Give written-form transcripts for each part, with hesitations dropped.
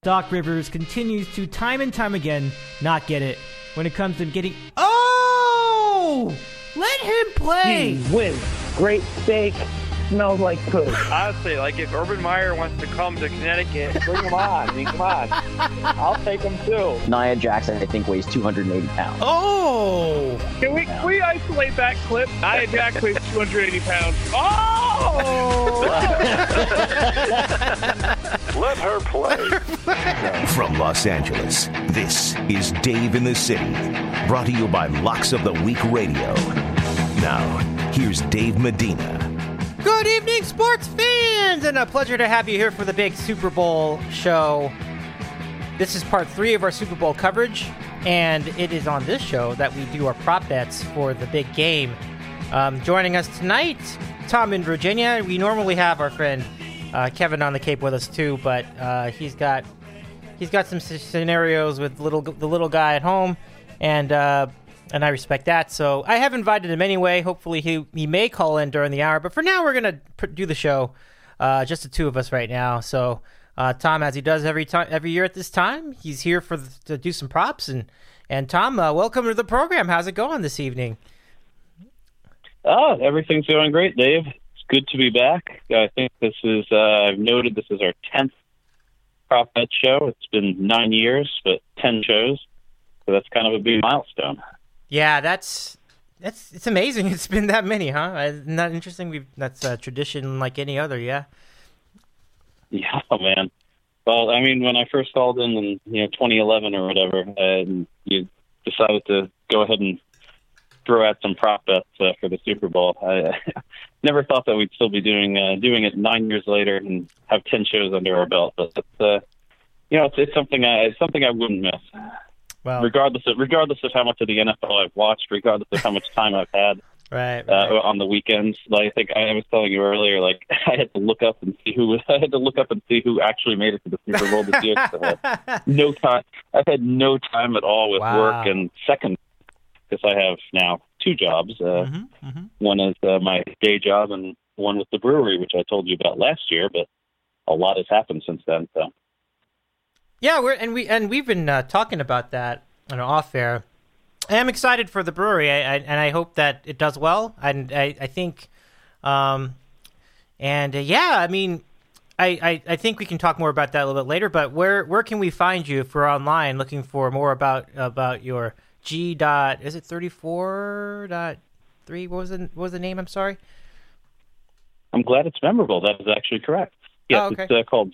Doc Rivers continues to, time and time again, not get it when it comes to getting... Oh! Let him play! He wins. Great steak. Smells like poop. Honestly, like if Urban Meyer wants to come to Connecticut, Bring him on. I mean, come on. I'll take him too. Nia Jackson, I think, weighs 280 pounds. Oh! can we isolate that clip? Nia Jax weighs 280 pounds. Oh! Let her play. From Los Angeles, this is Dave in the City, brought to you by Locks of the Week Radio. Now, here's Dave Medina. Good evening, sports fans! And a pleasure to have you here for the big Super Bowl show. This is part 3 of our Super Bowl coverage, and it is on this show that we do our prop bets for the big game. Joining us tonight, Tom in Virginia. We normally have our friend Kevin on the Cape with us too, but he's got some scenarios with the little guy at home, and I respect that. So I have invited him anyway. Hopefully he may call in during the hour, but for now we're gonna do the show, just the two of us right now. So Tom, as he does every year at this time, he's here to do some props. And Tom, welcome to the program. How's it going this evening? Oh, everything's going great, Dave. It's good to be back. I think this is, I've noted this is our 10th prop bet show. It's been 9 years, but 10 shows. So that's kind of a big milestone. Yeah, it's amazing. It's been that many, huh? Isn't that interesting? That's a tradition like any other, yeah? Yeah, man. Well, I mean, when I first called in 2011 or whatever, you decided to go ahead and throw out some prop bets for the Super Bowl. I never thought that we'd still be doing it 9 years later and have 10 shows under our belt. But it's something I wouldn't miss. Well, regardless of how much of the NFL I've watched, regardless of how much time I've had right. On the weekends. Like, I think I was telling you earlier, like I had to look up and see who actually made it to the Super Bowl this year. So I had no time. I've had no time at all with work, and second, because I have now 2 jobs. One is my day job, and one with the brewery, which I told you about last year. But a lot has happened since then. So. Yeah, we've been talking about that off air. I am excited for the brewery, and I hope that it does well. And I think, I mean, I think we can talk more about that a little bit later. But where can we find you if we're online looking for more about your G. Is it 34.3? What was the name? I'm sorry. I'm glad it's memorable. That is actually correct. Yes, okay. It's called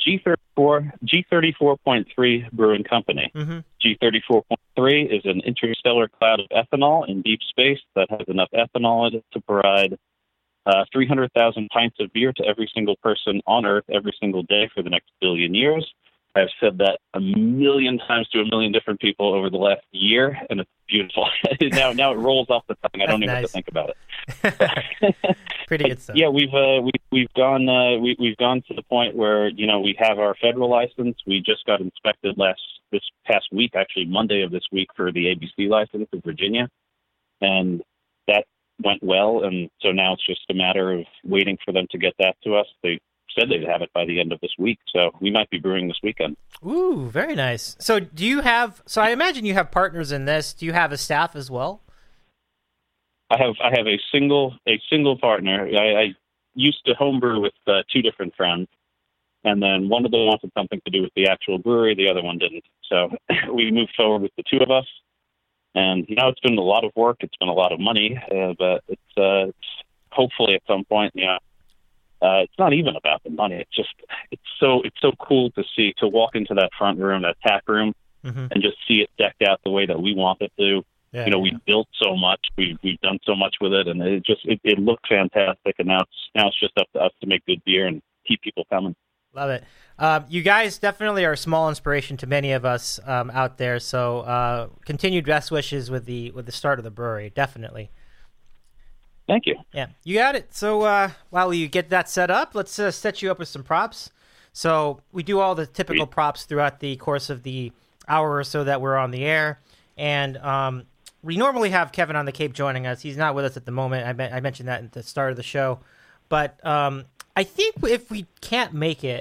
G34.3 Brewing Company. Mm-hmm. G34.3 is an interstellar cloud of ethanol in deep space that has enough ethanol in it to provide 300,000 pints of beer to every single person on Earth every single day for the next billion years. I've said that 1 million times to 1 million different people over the last year, and it's beautiful. now it rolls off the tongue. I don't even have to think about it. Pretty good stuff. Yeah, we've gone to the point where we have our federal license. We just got inspected this past week, actually Monday of this week, for the ABC license in Virginia, and that went well. And so now it's just a matter of waiting for them to get that to us. They said they'd have it by the end of this week, so we might be brewing this weekend. Ooh, very nice. So I imagine you have partners in this. Do you have a staff as well? I have a single partner. I used to homebrew with 2 different friends, and then one of them wanted something to do with the actual brewery, the other one didn't. So we moved forward with the 2 of us, and it's been a lot of work. It's been a lot of money, but it's hopefully at some point, it's not even about the money. It's so cool to walk into that front room, that tap room, and just see it decked out the way that we want it to. Yeah, we built so much, we've done so much with it, and it looked fantastic. And now it's just up to us to make good beer and keep people coming. Love it. You guys definitely are a small inspiration to many of us out there. So continued best wishes with the start of the brewery, definitely. Thank you. Yeah, you got it. So while you get that set up, let's set you up with some props. So we do all the typical props throughout the course of the hour or so that we're on the air. And we normally have Kevin on the Cape joining us. He's not with us at the moment. I mentioned that at the start of the show. But I think if we can't make it,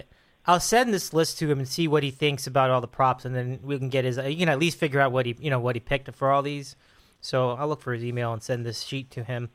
I'll send this list to him and see what he thinks about all the props, and then we can get his. You can at least figure out what he picked for all these. So I'll look for his email and send this sheet to him.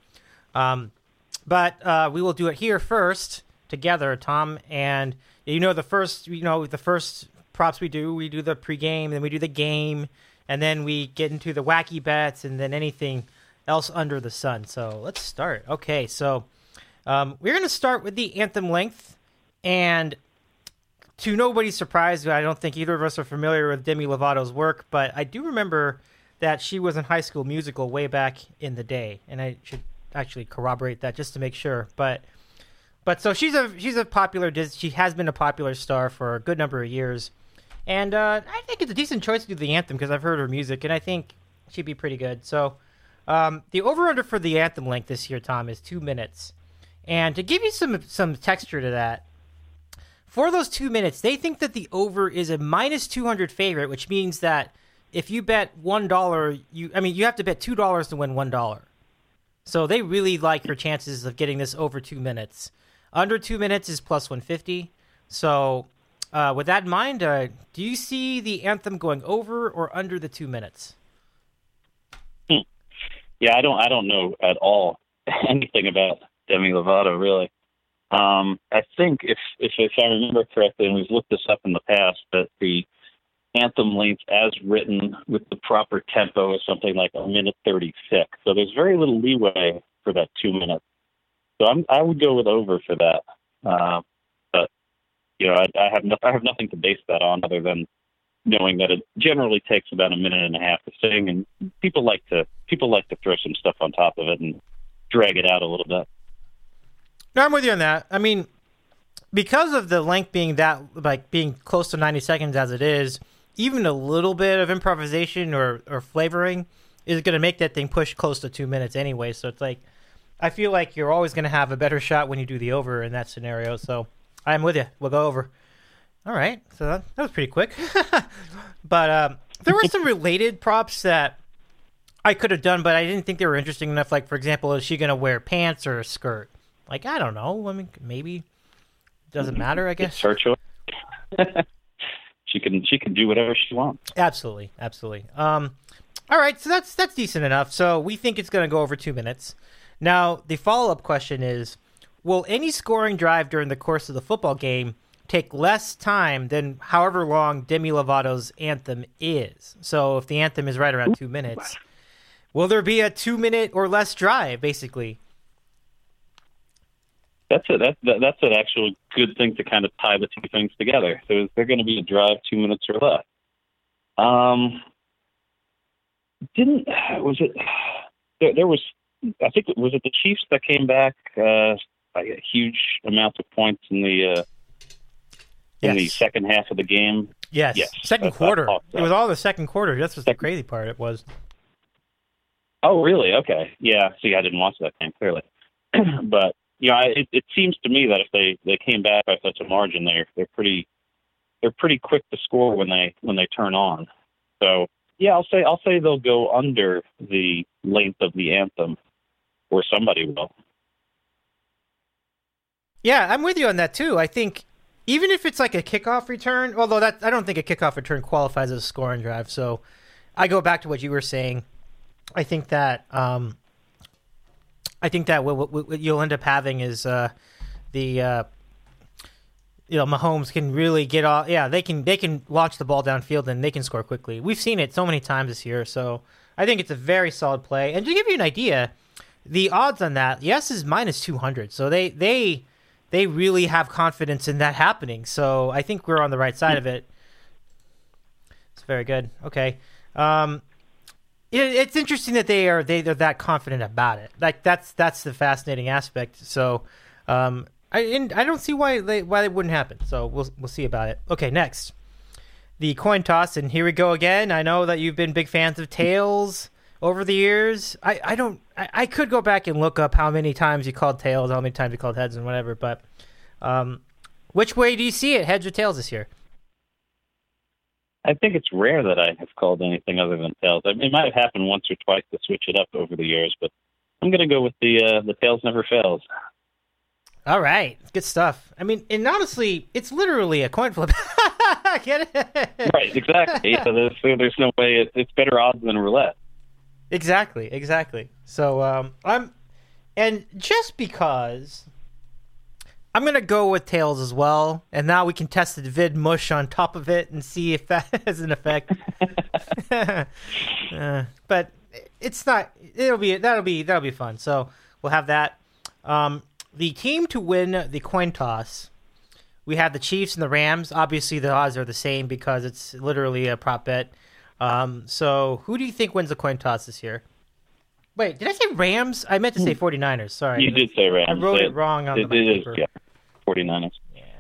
But we will do it here first together, Tom. And the first props we do the pregame, then we do the game, and then we get into the wacky bets, and then anything else under the sun. So let's start. Okay, so we're going to start with the anthem length, and to nobody's surprise, I don't think either of us are familiar with Demi Lovato's work, but I do remember that she was in High School Musical way back in the day, and I should actually corroborate that just to make sure. But so she's a popular. She has been a popular star for a good number of years, and I think it's a decent choice to do the anthem because I've heard her music, and I think she'd be pretty good. So the over/under for the anthem length this year, Tom, is 2 minutes, and to give you some texture to that. For those 2 minutes, they think that the over is a minus 200 favorite, which means that if you bet $1, you have to bet $2 to win $1. So they really like your chances of getting this over 2 minutes. Under 2 minutes is plus 150. So with that in mind, do you see the anthem going over or under the 2 minutes? Yeah, I don't know at all anything about Demi Lovato, really. I think if I remember correctly, and we've looked this up in the past, that the anthem length as written with the proper tempo is something like 1:36. So there's very little leeway for that 2 minutes. So I would go with over for that. But I have nothing to base that on other than knowing that it generally takes about a minute and a half to sing, and people like to throw some stuff on top of it and drag it out a little bit. No, I'm with you on that. I mean, because of the length being being close to 90 seconds as it is, even a little bit of improvisation or flavoring is going to make that thing push close to 2 minutes anyway. So it's like, I feel like you're always going to have a better shot when you do the over in that scenario. So I'm with you. We'll go over. All right. So that was pretty quick. But there were some related props that I could have done, but I didn't think they were interesting enough. Like, for example, is she going to wear pants or a skirt? Like, I don't know. I mean, maybe. Doesn't matter, I guess. It's her choice. She can do whatever she wants. Absolutely. All right, so that's decent enough. So we think it's going to go over 2 minutes. Now, the follow-up question is, will any scoring drive during the course of the football game take less time than however long Demi Lovato's anthem is? So if the anthem is right around 2 minutes, will there be a 2 minute or less drive, basically? That's an actual good thing to kind of tie the two things together. So is there going to be a drive 2 minutes or less? I think was it the Chiefs that came back by a huge amount of points in the second half of the game? Yes. Second quarter. It was all the second quarter. That's the crazy part. It was. Oh, really? Okay. Yeah. See, I didn't watch that game clearly, but. It seems to me that if they came back by such a margin, they're pretty quick to score when they turn on. So yeah, I'll say they'll go under the length of the anthem, or somebody will. Yeah, I'm with you on that too. I think even if it's like a kickoff return, although I don't think a kickoff return qualifies as a scoring drive. So I go back to what you were saying. I think that. What you'll end up having is Mahomes can really get off. Yeah, they can launch the ball downfield and they can score quickly. We've seen it so many times this year, so I think it's a very solid play. And to give you an idea, the odds on that, yes, is minus 200. So they really have confidence in that happening. So I think we're on the right side of it. It's very good. Okay. It's interesting that they're that confident about it. Like that's the fascinating aspect. So, I don't see why they wouldn't happen. So we'll see about it. Okay, next, the coin toss, and here we go again. I know that you've been big fans of tails over the years. I could go back and look up how many times you called tails, how many times you called heads, and whatever. But which way do you see it, heads or tails this year? I think it's rare that I have called anything other than tails. It might have happened once or twice to switch it up over the years, but I'm going to go with the tails never fails. All right, good stuff. I mean, and honestly, it's literally a coin flip. Get it? Right, exactly. So there's no way it's better odds than roulette. Exactly. So and just because I'm gonna go with tails as well, and now we can test the vid mush on top of it and see if that has an effect. But it's not. That'll be fun. So we'll have that. The team to win the coin toss, we have the Chiefs and the Rams. Obviously, the odds are the same because it's literally a prop bet. So who do you think wins the coin toss this year? Wait, did I say Rams? I meant to say 49ers. Sorry. You did say Rams. I wrote it wrong on the paper. Yeah, 49ers.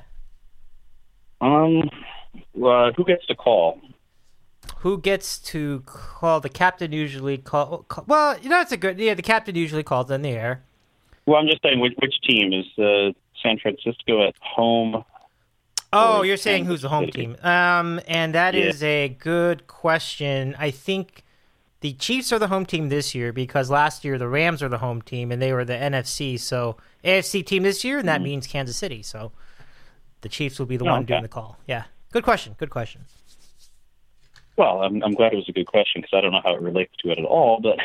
Yeah. Who gets to call? Who gets to call? The captain usually call. Well, it's a good. Yeah, the captain usually calls in the air. Well, I'm just saying, which team is San Francisco at home? Oh, you're saying who's the home team? And that is a good question. I think the Chiefs are the home team this year because last year the Rams are the home team and they were the NFC. So AFC team this year, and that means Kansas City. So the Chiefs will be the one doing the call. Yeah, good question. Well, I'm glad it was a good question because I don't know how it relates to it at all, but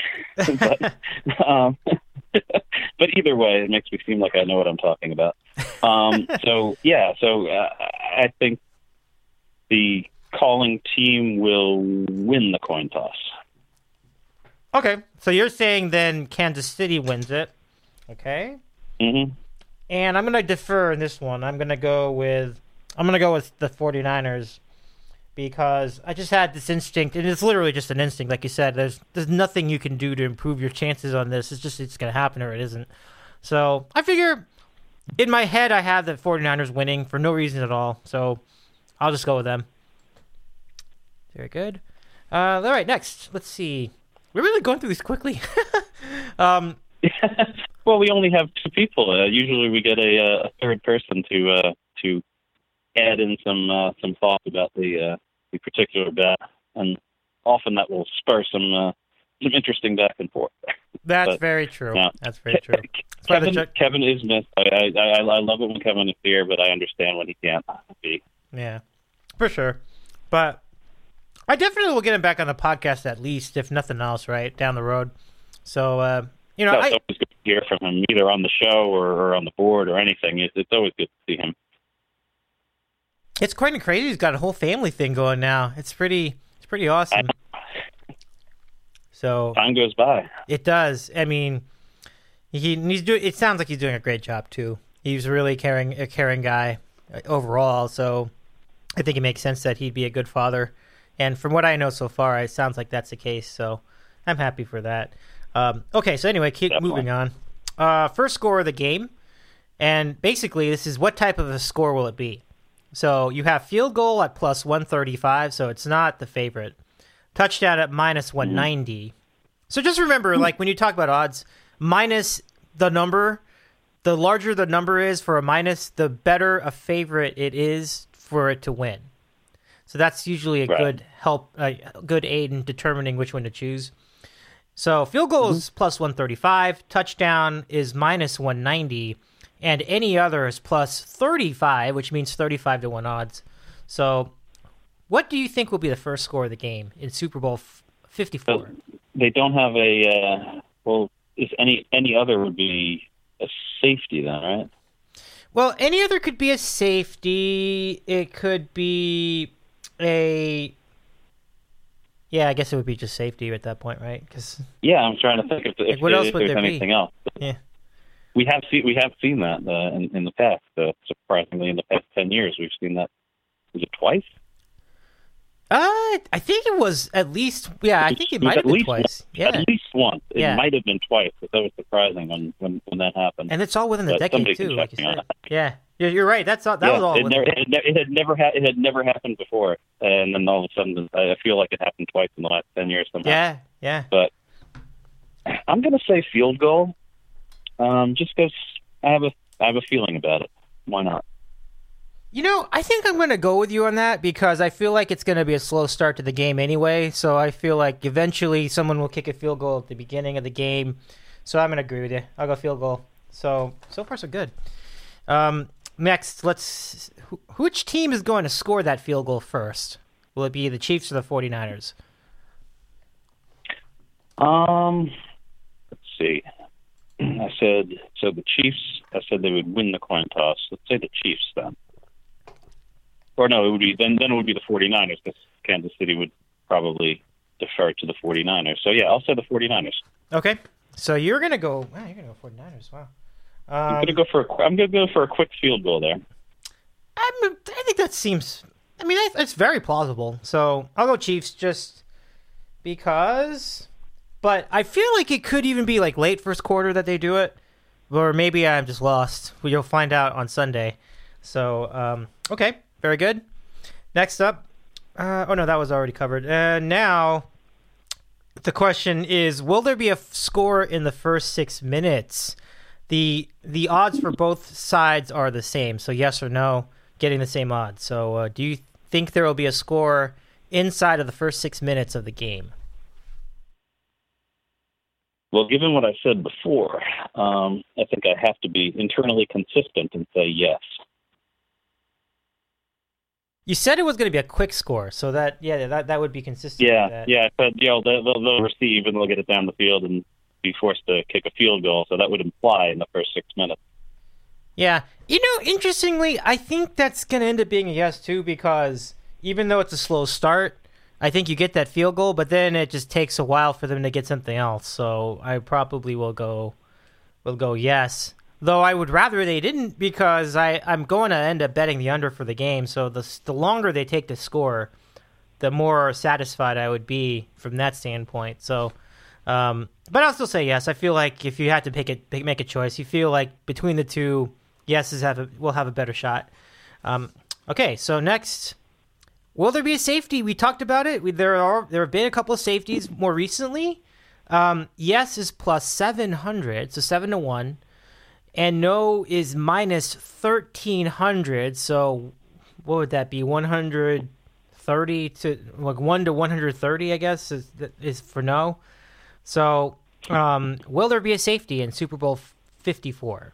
but either way, it makes me seem like I know what I'm talking about. So I think the calling team will win the coin toss. Okay, so you're saying then Kansas City wins it. Okay. Mm-hmm. And I'm going to defer in this one. I'm going to go with the 49ers because I just had this instinct, and it's literally just an instinct, like you said. There's nothing you can do to improve your chances on this. It's going to happen or it isn't. So I figure in my head I have the 49ers winning for no reason at all. So I'll just go with them. Very good. All right, next. Let's see. We're really going through these quickly. Well, we only have two people. Usually we get a third person to add in some thought about the particular bet, and often that will spur some interesting back and forth. That's very true. Yeah. That's very true. Kevin is missed. I love it when Kevin is here, but I understand when he can't be. Yeah, for sure. But I definitely will get him back on the podcast at least, if nothing else, right, down the road. So, it's always good to hear from him, either on the show or on the board or anything. It's always good to see him. It's quite crazy. He's got a whole family thing going now. It's pretty awesome. So time goes by. It does. I mean, he's doing. It sounds like he's doing a great job too. He's really a caring guy overall. So I think it makes sense that he'd be a good father. And from what I know so far, it sounds like that's the case. So I'm happy for that. Okay. So anyway, moving on. First score of the game, and basically this is what type of a score will it be? So you have field goal at plus 135, so it's not the favorite. Touchdown at minus 190. So just remember, like when you talk about odds, minus the number, the larger the number is for a minus, the better a favorite it is for it to win. So that's usually a good good aid in determining which one to choose. So field goal is plus 135, touchdown is minus 190. And any other is plus 35, which means 35-1 odds. So what do you think will be the first score of the game in Super Bowl 54? They don't have is any other would be a safety then, right? Well, any other could be a safety. It could be a... Yeah, I guess it would be just safety at that point, right? I'm trying to think if what else would there's there anything be? Else. Yeah. We have seen that in the past. Surprisingly, in the past 10 years, we've seen that. Was it twice? I think it was at least. Yeah, I think it might have been twice. Yeah, at least once. It might have been twice, but that was surprising when that happened. And it's all within the decade too, like you said. Yeah, you're right. That was all. It had never happened before, and then all of a sudden, I feel like it happened twice in the last 10 years somehow. Yeah. But I'm going to say field goal. Just because I have a feeling about it. Why not? I think I'm going to go with you on that because I feel like it's going to be a slow start to the game anyway. So I feel like eventually someone will kick a field goal at the beginning of the game. So I'm going to agree with you. I'll go field goal. So far so good. Next, which team is going to score that field goal first? Will it be the Chiefs or the 49ers? Let's see. I said the Chiefs. I said they would win the coin toss. Let's say the Chiefs then. Or no, it would be then it would be the 49ers because Kansas City would probably defer to the 49ers. So yeah, I'll say the 49ers. Okay. So you're gonna go. Wow, you're gonna go 49ers. Wow. I'm gonna go for a quick field goal there. I think that seems. I mean, it's very plausible. So I'll go Chiefs just because. But I feel like it could even be like late first quarter that they do it, or maybe I'm just lost. You'll find out on Sunday. So okay, very good. Next up. Oh no, that was already covered. Now. The question is, will there be a score in the first 6 minutes? The odds for both sides are the same, so yes or no, getting the same odds. So do you think there will be a score inside of the first 6 minutes of the game? Well, given what I said before, I think I have to be internally consistent and say yes. You said it was going to be a quick score, so that would be consistent. Yeah. I said they'll receive and they'll get it down the field and be forced to kick a field goal. So that would imply in the first 6 minutes. Yeah, interestingly, I think that's going to end up being a yes too, because even though it's a slow start, I think you get that field goal, but then it just takes a while for them to get something else. So I probably will go yes. Though I would rather they didn't, because I'm going to end up betting the under for the game. So the longer they take to score, the more satisfied I would be from that standpoint. So, but I'll still say yes. I feel like if you had to make a choice, you feel like between the two, yeses will have a better shot. Okay, so next, will there be a safety? We talked about it. There have been a couple of safeties more recently. Yes is plus 700, so 7-1. And no is minus 1,300, so what would that be? 130 to like 1 to 130, I guess, is for no. So, will there be a safety in Super Bowl 54?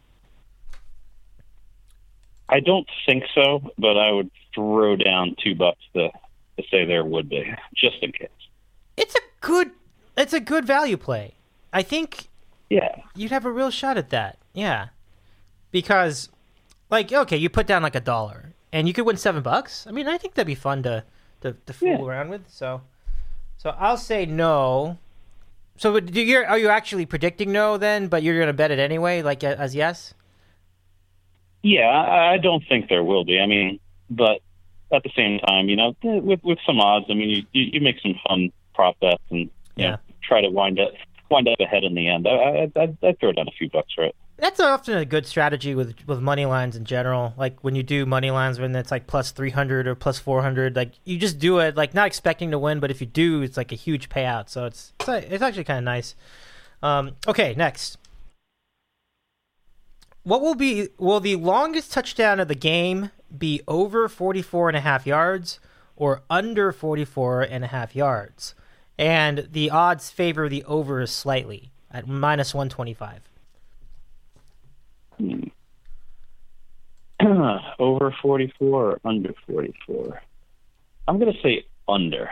I don't think so, but I would throw down $2 to say there would be, just in case. It's a good value play. I think. Yeah, you'd have a real shot at that. Yeah, because, like, okay, you put down like $1, and you could win $7. I mean, I think that'd be fun to fool around with. So I'll say no. So are you actually predicting no then? But you're going to bet it anyway, like as yes? Yeah, I don't think there will be. I mean, but at the same time, with some odds, I mean, you make some fun prop bets and try to wind up ahead in the end. I'd throw down a few bucks for it. That's often a good strategy with money lines in general. Like when you do money lines when it's like plus 300 or plus 400, like you just do it like not expecting to win, but if you do, it's like a huge payout. So it's actually kind of nice. Okay, next. Will the longest touchdown of the game be over 44.5 yards or under 44.5 yards? And the odds favor the over slightly at minus 125. Over 44 or under 44? I'm going to say under.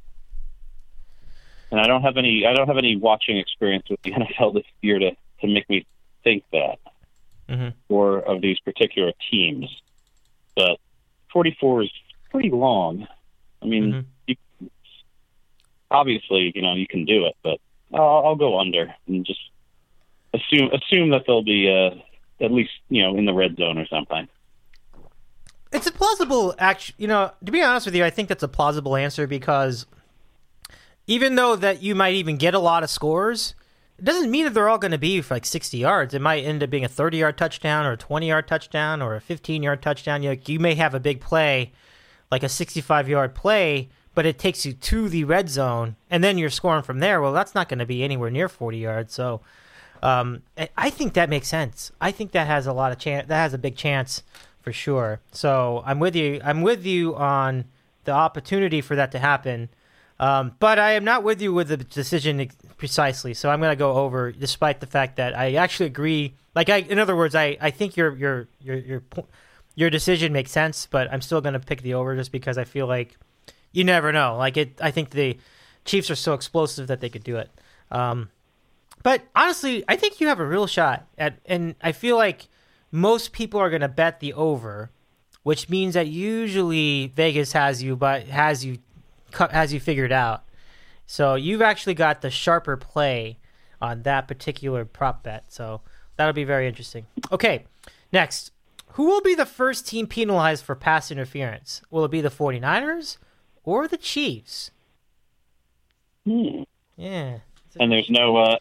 And I don't have any watching experience with the NFL this year to make me think that, or of these particular teams. But 44 is pretty long. I mean, obviously, you can do it, but I'll go under and just assume that they'll be at least in the red zone or something. It's a plausible to be honest with you, I think that's a plausible answer because even though that you might even get a lot of scores, it doesn't mean that they're all going to be for like 60 yards. It might end up being a 30-yard touchdown or a 20-yard touchdown or a 15-yard touchdown. You may have a big play, like a 65-yard play, but it takes you to the red zone, and then you're scoring from there. Well, that's not going to be anywhere near 40 yards. So I think that makes sense. I think that has a lot of chance. That has a big chance for sure. So I'm with you. I'm with you on the opportunity for that to happen. But I am not with you with the decision precisely, so I'm going to go over, despite the fact that I actually agree. In other words, I think your decision makes sense, but I'm still going to pick the over just because I feel like you never know. I think the Chiefs are so explosive that they could do it. But honestly, I think you have a real shot and I feel like most people are going to bet the over, which means that usually Vegas has you figured out. So you've actually got the sharper play on that particular prop bet. So that'll be very interesting. Okay, next. Who will be the first team penalized for pass interference? Will it be the 49ers or the Chiefs? Yeah. And there's no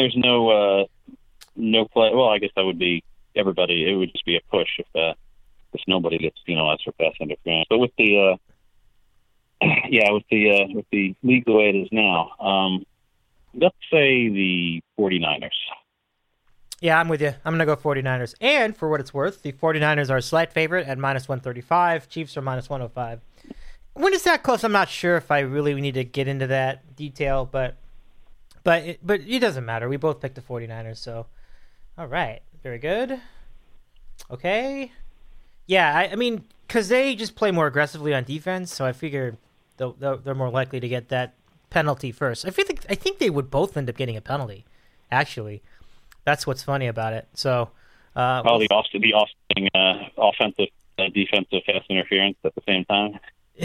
no play. Well, I guess that would be everybody. It would just be a push if nobody gets penalized for pass interference. But with the with the league the way it is now, let's say the 49ers. Yeah, I'm with you. I'm going to go 49ers. And for what it's worth, the 49ers are a slight favorite at -135. Chiefs are -105. When it's that close, I'm not sure if I really need to get into that detail, but it doesn't matter. We both picked the 49ers, so all right. Very good. Okay. Yeah, I mean, because they just play more aggressively on defense, so I figure they're more likely to get that penalty first. I think they would both end up getting a penalty, actually. That's what's funny about it. So, the offsetting offensive defensive pass interference at the same time.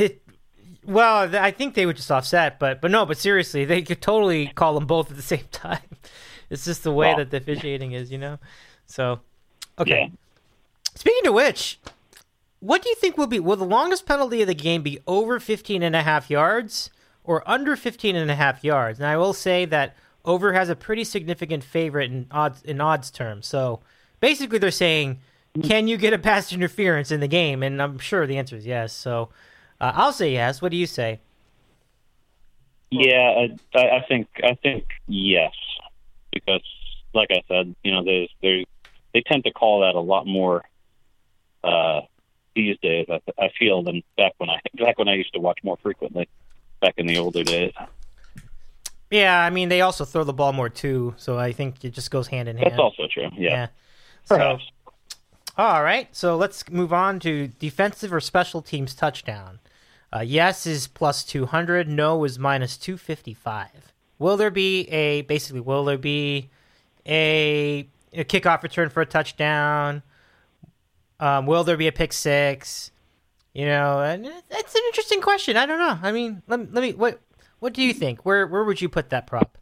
I think they would just offset, but seriously, they could totally call them both at the same time. It's just the way that the officiating is, So, okay. Yeah. Speaking of which, what do you think will the longest penalty of the game be over 15.5 yards or under 15.5 yards? Now, I will say that over has a pretty significant favorite in odds terms. So basically they're saying, can you get a pass interference in the game? And I'm sure the answer is yes. So I'll say yes. What do you say? Yeah, I think yes, because like I said, they tend to call that a lot more these days. I feel than back when I used to watch more frequently back in the older days. Yeah, I mean, they also throw the ball more, too, so I think it just goes hand in hand. That's also true, yeah. So, all right, so let's move on to defensive or special teams touchdown. Yes is +200, no is -255. Will there be a kickoff return for a touchdown? Will there be a pick six? And it's an interesting question. I don't know. I mean, let me what do you think? Where would you put that prop?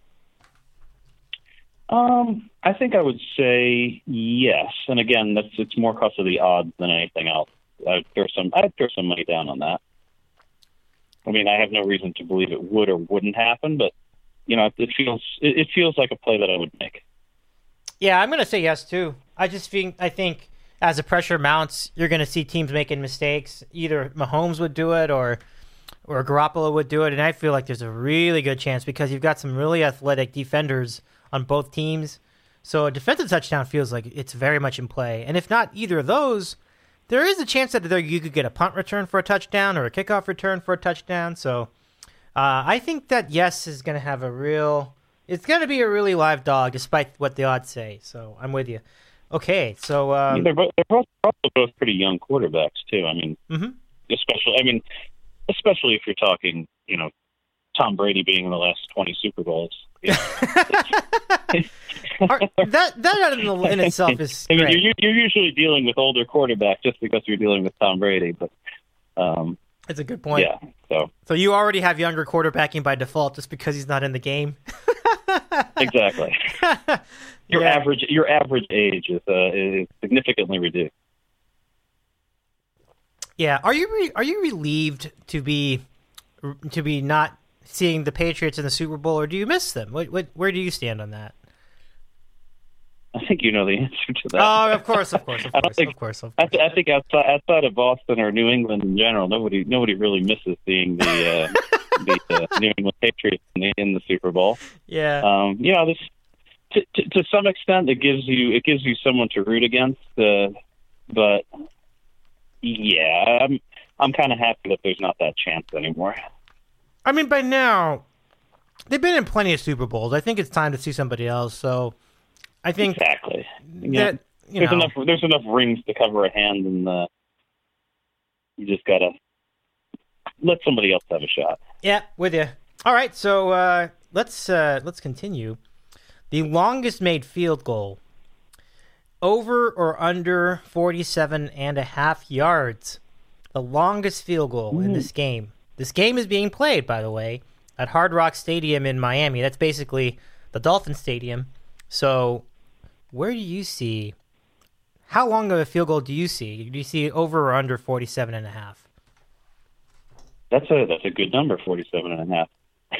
I think I would say yes. And again, it's more because of the odds than anything else. I'd throw some money down on that. I mean, I have no reason to believe it would or wouldn't happen, but it feels like a play that I would make. Yeah, I'm going to say yes too. I think as the pressure mounts, you're going to see teams making mistakes. Either Mahomes would do it or Garoppolo would do it, and I feel like there's a really good chance because you've got some really athletic defenders on both teams. So a defensive touchdown feels like it's very much in play. And if not either of those, there is a chance that you could get a punt return for a touchdown or a kickoff return for a touchdown. So I think that yes is going to have it's going to be a really live dog despite what the odds say. So I'm with you. Okay, so they're both pretty young quarterbacks too. I mean, especially if you're talking, Tom Brady being in the last 20 Super Bowls. That in itself is. I mean, you're usually dealing with older quarterbacks just because you're dealing with Tom Brady, but it's a good point. Yeah. So you already have younger quarterbacking by default just because he's not in the game. Exactly. Your average age is significantly reduced. Yeah. Are you relieved to be not seeing the Patriots in the Super Bowl, or do you miss them? Where do you stand on that? I think you know the answer to that. Oh, of course. I think outside of Boston or New England in general, nobody really misses seeing the New England Patriots in the Super Bowl. Yeah. To some extent, it gives you someone to root against. But yeah, I'm kind of happy that there's not that chance anymore. I mean, by now, they've been in plenty of Super Bowls. I think it's time to see somebody else. So, I think exactly. that there's enough rings to cover a hand, and you just gotta let somebody else have a shot. Yeah, with you. All right, so let's continue. The longest made field goal, over or under 47.5 yards. The longest field goal in this game. This game is being played, by the way, at Hard Rock Stadium in Miami. That's basically the Dolphin Stadium. So, where do you see? How long of a field goal do you see? Do you see over or under 47.5? That's a good number, 47.5.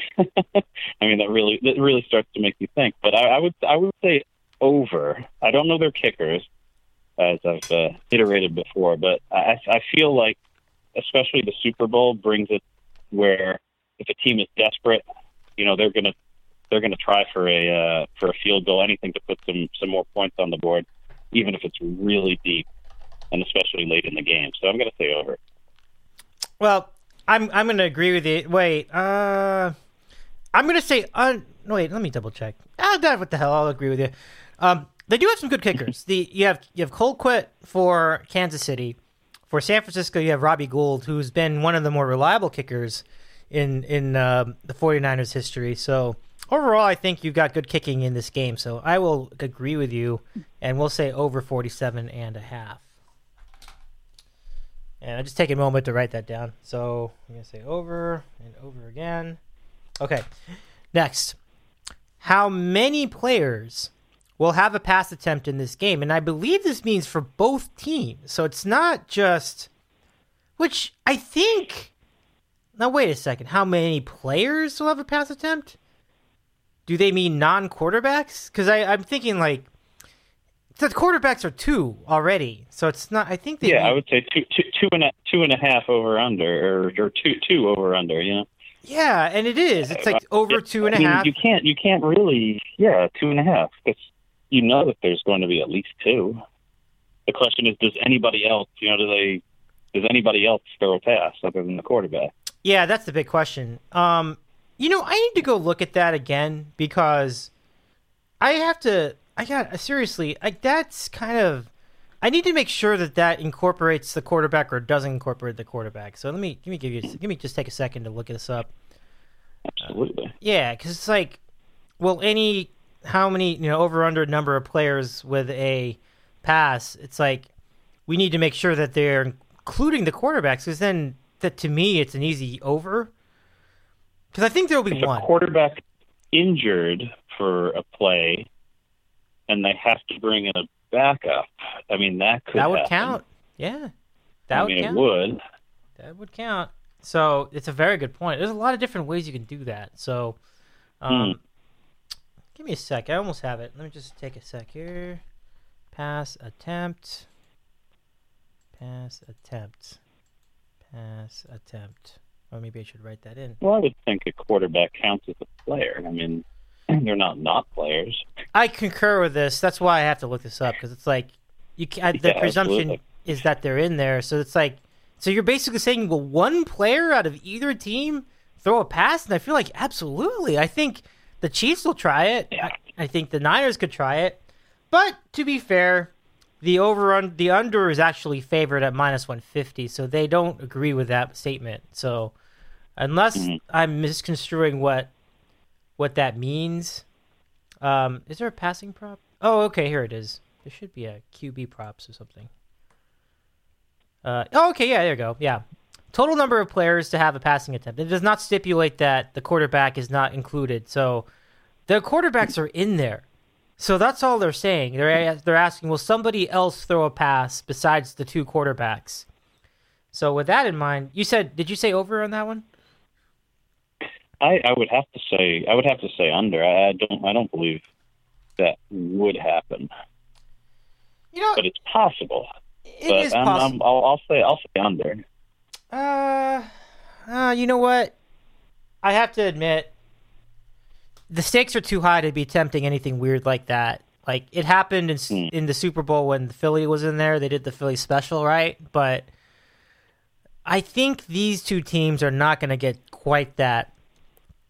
I mean, that really starts to make you think. But I would say over. I don't know their kickers, as I've iterated before, but I feel like, especially the Super Bowl, brings it where if a team is desperate, they're gonna try for a field goal, anything to put some more points on the board, even if it's really deep, and especially late in the game. So I'm gonna say over. Well, I'm gonna agree with you. Wait, I'm gonna say wait. Let me double check. What the hell? I'll agree with you. They do have some good kickers. You have Colquitt for Kansas City. For San Francisco, you have Robbie Gould, who's been one of the more reliable kickers in the 49ers history. So overall, I think you've got good kicking in this game. So I will agree with you, and we'll say over 47.5. And I'll just take a moment to write that down. So I'm going to say over and over again. Okay. Next. How many players will have a pass attempt in this game? And I believe this means for both teams. So it's not just... Which I think... Now, wait a second. How many players will have a pass attempt? Do they mean non-quarterbacks? Because I'm thinking, like... The quarterbacks are 2 already. So it's not... I think they... Yeah, I would say two and a half over under, or two over under, Yeah, and it is. It's like over 2.5. You can't really... Yeah, 2.5. It's... that there's going to be at least 2. The question is, does anybody else, does anybody else throw a pass other than the quarterback? Yeah, that's the big question. I need to go look at that again because that's kind of, I need to make sure that incorporates the quarterback or doesn't incorporate the quarterback. So let me just take a second to look this up. Absolutely. Yeah, because it's like, how many, over under number of players with a pass, it's like we need to make sure that they're including the quarterbacks, because then to me it's an easy over, because I think there'll be one. If a quarterback injured for a play and they have to bring in a backup, I mean, that would happen. Count. Yeah. It would. That would count. So it's a very good point. There's a lot of different ways you can do that. So give me a sec. I almost have it. Let me just take a sec here. Pass attempt. Or maybe I should write that in. Well, I would think a quarterback counts as a player. I mean, they're not players. I concur with this. That's why I have to look this up, because it's like the presumption is that they're in there. So it's like, so you're basically saying, will one player out of either team throw a pass? And I feel like absolutely. I think the Chiefs will try it. Yeah. I think the Niners could try it. But to be fair, the under is actually favored at -150, so they don't agree with that statement. So unless I'm misconstruing what that means, is there a passing prop? Oh, okay, here it is. There should be a QB props or something. Okay, yeah, there you go. Yeah. Total number of players to have a passing attempt. It does not stipulate that the quarterback is not included. So the quarterbacks are in there. So that's all they're saying. They're asking, will somebody else throw a pass besides the 2 quarterbacks? So with that in mind, did you say over on that one? I would have to say under. I don't believe that would happen. But it's possible. It is possible. I'll say under. You know what? I have to admit, the stakes are too high to be attempting anything weird like that. Like, it happened in the Super Bowl when the Philly was in there. They did the Philly special, right? But I think these two teams are not going to get quite that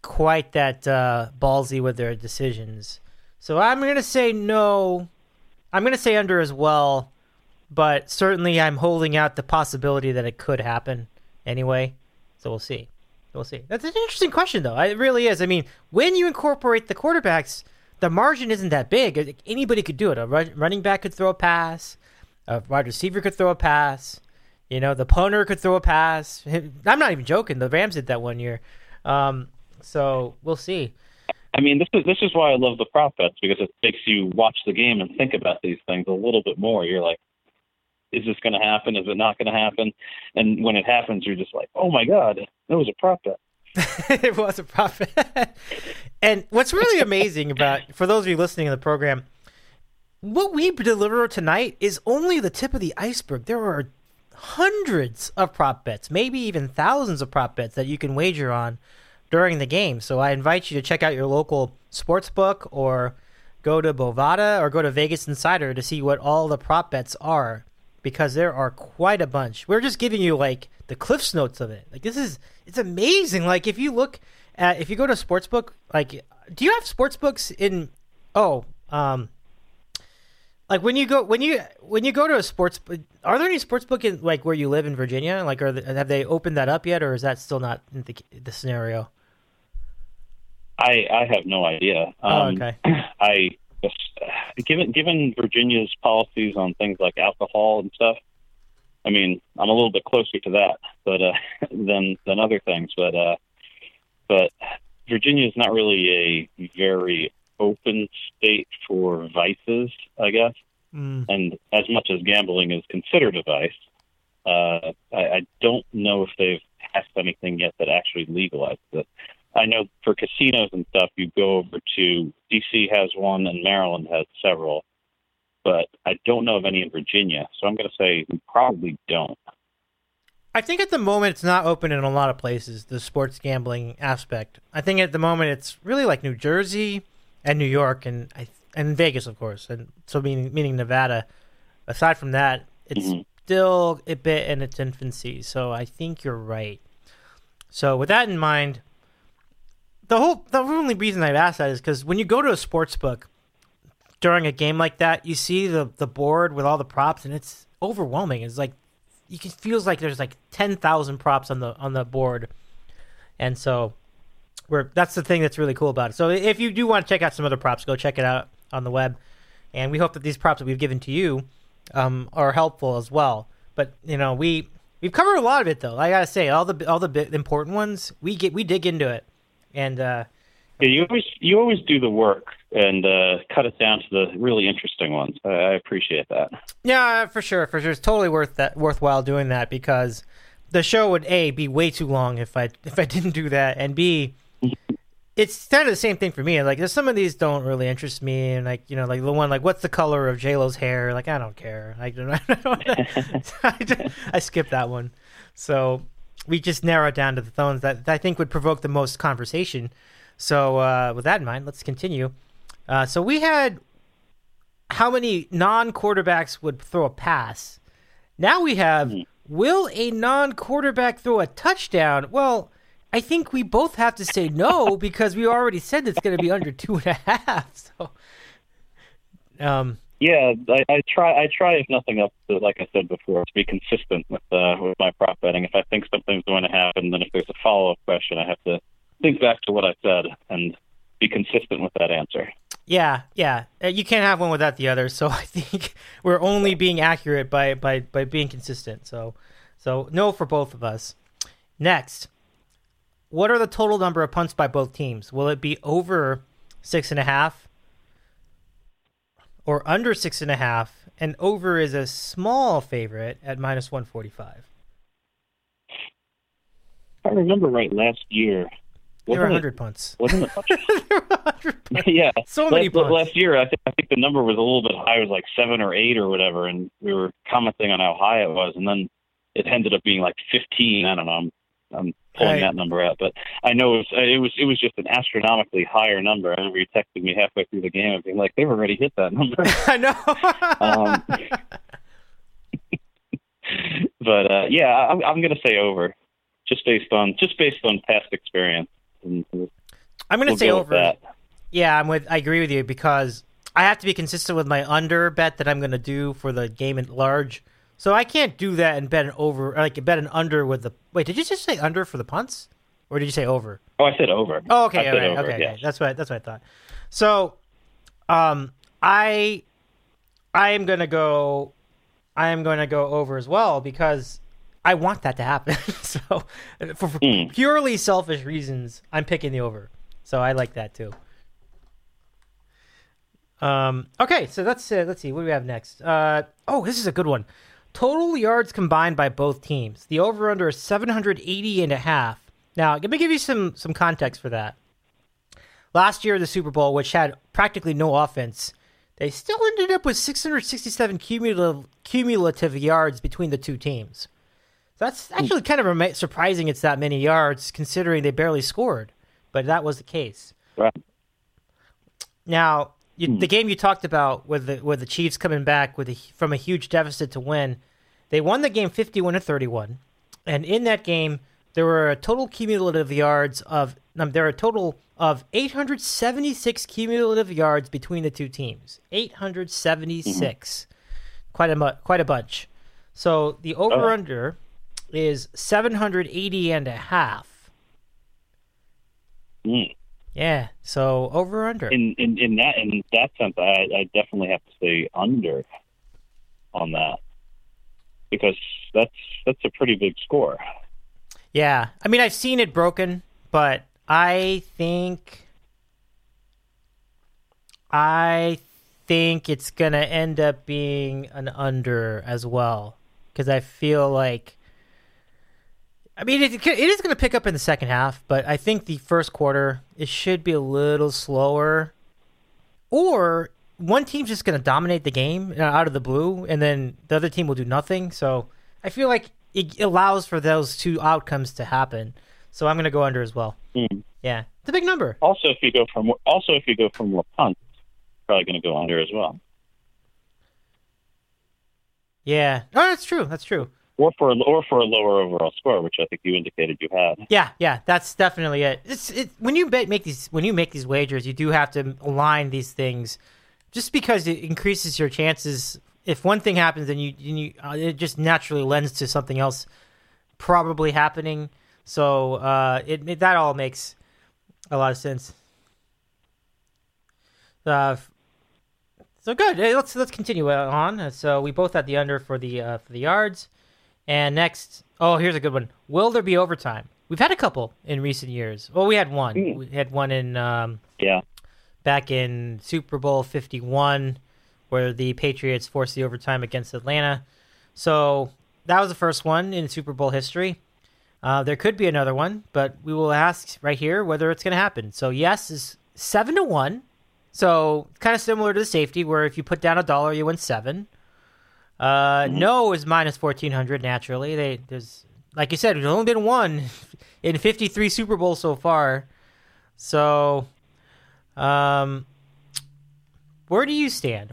quite that ballsy with their decisions. So I'm going to say no. I'm going to say under as well, but certainly I'm holding out the possibility that it could happen anyway. So we'll see. That's an interesting question, though. It really is. I mean, when you incorporate the quarterbacks, the margin isn't that big. Anybody could do it. A running back could throw a pass. A wide receiver could throw a pass. The punter could throw a pass. I'm not even joking. The Rams did that one year. So we'll see. I mean, this is why I love the prop bets, because it makes you watch the game and think about these things a little bit more. You're like, is this going to happen? Is it not going to happen? And when it happens, you're just like, oh my God, that was a prop bet. It was a prop bet. And what's really amazing about, for those of you listening to the program, what we deliver tonight is only the tip of the iceberg. There are hundreds of prop bets, maybe even thousands of prop bets that you can wager on during the game. So I invite you to check out your local sports book, or go to Bovada, or go to Vegas Insider to see what all the prop bets are, because there are quite a bunch. We're just giving you like the Cliff's Notes of it. Like, it's amazing. Like, if you go to Sportsbook, like, do you have sportsbooks in, like when you go to a sports, are there any sportsbook in like where you live in Virginia? Like, have they opened that up yet, or is that still not the scenario? I have no idea. Okay. Given Virginia's policies on things like alcohol and stuff, I mean, I'm a little bit closer to that, but than other things. But Virginia is not really a very open state for vices, I guess. And as much as gambling is considered a vice, I don't know if they've passed anything yet that actually legalizes it. I know for casinos and stuff, you go over to D.C. has one and Maryland has several, but I don't know of any in Virginia. So I'm going to say we probably don't. I think at the moment it's not open in a lot of places, the sports gambling aspect. I think at the moment it's really like New Jersey and New York and Vegas, of course, and so meaning Nevada. Aside from that, it's still a bit in its infancy. So I think you're right. So with that in mind, the only reason I've asked that is because when you go to a sports book during a game like that, you see the board with all the props, and it's overwhelming. It's like feels like there's like 10,000 props on the board, and so that's the thing that's really cool about it. So if you do want to check out some other props, go check it out on the web, and we hope that these props that we've given to you are helpful as well. But we've covered a lot of it, though. I gotta say, all the important ones we dig into it. And you always do the work and cut it down to the really interesting ones. I appreciate that. Yeah, for sure. It's totally worthwhile doing that, because the show would be way too long if I didn't do that, and B, it's kind of the same thing for me. Like, there's some of these don't really interest me, and like like the one like what's the color of J-Lo's hair? Like, I don't care. I skipped that one. So we just narrow it down to the ones that I think would provoke the most conversation. So with that in mind, let's continue. So we had how many non-quarterbacks would throw a pass. Now we have, will a non-quarterback throw a touchdown? Well, I think we both have to say no, because we already said it's going to be under 2.5. So, yeah, I try if nothing else, like I said before, to be consistent with my prop betting. If I think something's going to happen, then if there's a follow-up question, I have to think back to what I said and be consistent with that answer. Yeah. You can't have one without the other. So I think we're only being accurate by being consistent. So no for both of us. Next, what are the total number of punts by both teams? Will it be over 6.5 or under 6.5? And over is a small favorite at -145. If I remember right, last year there were 100 punts. Wasn't it? There were 100 punts. Yeah, so many punts. Last year, I think the number was a little bit high. It was like 7 or 8 or whatever, and we were commenting on how high it was, and then it ended up being like 15. I don't know. I'm pulling that number out, but I know it was just an astronomically higher number. I remember you texted me halfway through the game and being like, they've already hit that number. I know. But yeah, I'm going to say over, just based on past experience. I'm going to We'll say go with over. that. Yeah, I agree with you because I have to be consistent with my under bet that I'm going to do for the game at large. So I can't do that and bet an over, like bet an under with the. Wait, did you just say under for the punts, or did you say over? Oh, I said over. Oh, okay, I said all right, over, okay, yes. okay. That's what I thought. So, I am gonna go over as well because I want that to happen. So, for purely selfish reasons, I'm picking the over. So I like that too. Okay, so let's see. What do we have next? This is a good one. Total yards combined by both teams. The over/under is 780.5. Now, let me give you some context for that. Last year, the Super Bowl, which had practically no offense, they still ended up with 667 cumulative yards between the two teams. So that's actually kind of surprising it's that many yards, considering they barely scored. But that was the case. Right. Now, the game you talked about with the Chiefs coming back from a huge deficit to win, they won the game 51-31, and in that game there were a total cumulative yards of 876 cumulative yards between the two teams. 876, quite a bunch. So the over under is 780.5. Yeah, so over under. In that sense, I definitely have to say under on that because that's a pretty big score. Yeah, I mean I've seen it broken, but I think it's gonna end up being an under as well because I feel like. I mean, it is going to pick up in the second half, but I think the first quarter, it should be a little slower. Or one team's just going to dominate the game out of the blue, and then the other team will do nothing. So I feel like it allows for those two outcomes to happen. So I'm going to go under as well. Yeah, it's a big number. Also, if you go from more punts, probably going to go under as well. Yeah, that's true. That's true. Or for a lower overall score, which I think you indicated you had. Yeah, that's definitely it. It's when you make these wagers, you do have to align these things, just because it increases your chances. If one thing happens, then it just naturally lends to something else probably happening. So that all makes a lot of sense. So good. Let's continue on. So we both had the under for the yards. And next, here's a good one. Will there be overtime? We've had a couple in recent years. Well, we had one. We had one in back in Super Bowl 51, where the Patriots forced the overtime against Atlanta. So that was the first one in Super Bowl history. There could be another one, but we will ask right here whether it's going to happen. So yes is 7-1. So kind of similar to the safety, where if you put down $1, you win 7. No is minus 1,400. Naturally, there's, like you said, there's only been one in 53 Super Bowls so far. So, where do you stand?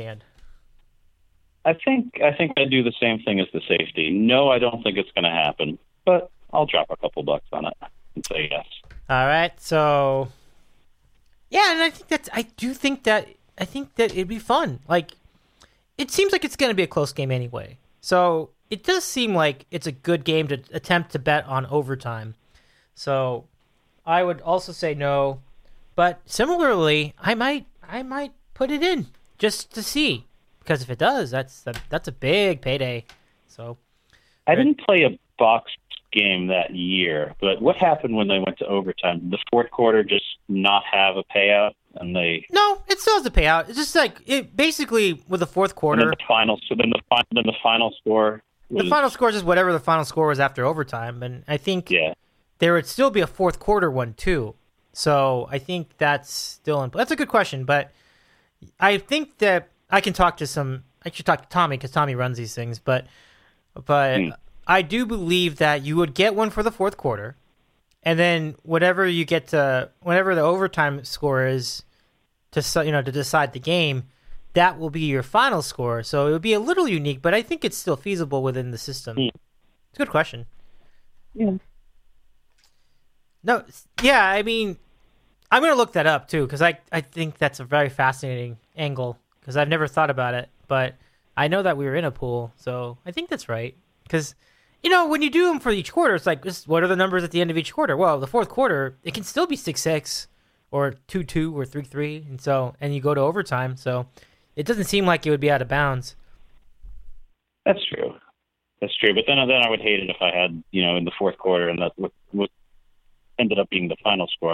I think I do the same thing as the safety. No, I don't think it's going to happen, but I'll drop a couple bucks on it and say yes. All right. So, yeah, and I think that it'd be fun. Like, it seems like it's going to be a close game anyway. So it does seem like it's a good game to attempt to bet on overtime. So I would also say no. But similarly, I might put it in just to see. Because if it does, that's a big payday. So I didn't play a box game that year, but what happened when they went to overtime? Did the fourth quarter just not have a payout? No, it still has a payout. It's just like it basically with the fourth quarter. And then the final score. The final score is just whatever the final score was after overtime, and I think there would still be a fourth quarter one too. So I think that's still that's a good question, but I think that I should talk to Tommy because Tommy runs these things, but I do believe that you would get one for the fourth quarter. And then whatever the overtime score is to decide the game, that will be your final score. So it would be a little unique, but I think it's still feasible within the system. It's a good question. Yeah. No, yeah, I mean, I'm going to look that up, too, because I think that's a very fascinating angle, because I've never thought about it, but I know that we were in a pool, so I think that's right. Because, when you do them for each quarter, it's like, what are the numbers at the end of each quarter? Well, the fourth quarter, it can still be 6-6 or 2-2 or 3-3, and you go to overtime, so it doesn't seem like it would be out of bounds. That's true. But then I would hate it if I had, in the fourth quarter, and that's what ended up being the final score.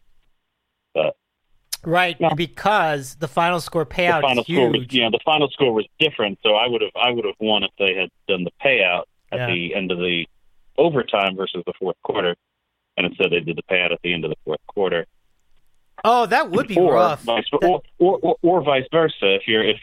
But right, because the final score payout is huge. The final score was different, so I would have won if they had done the payout at the end of the overtime versus the fourth quarter, and instead they did the payout at the end of the fourth quarter. Oh, that would be rough. Or vice versa.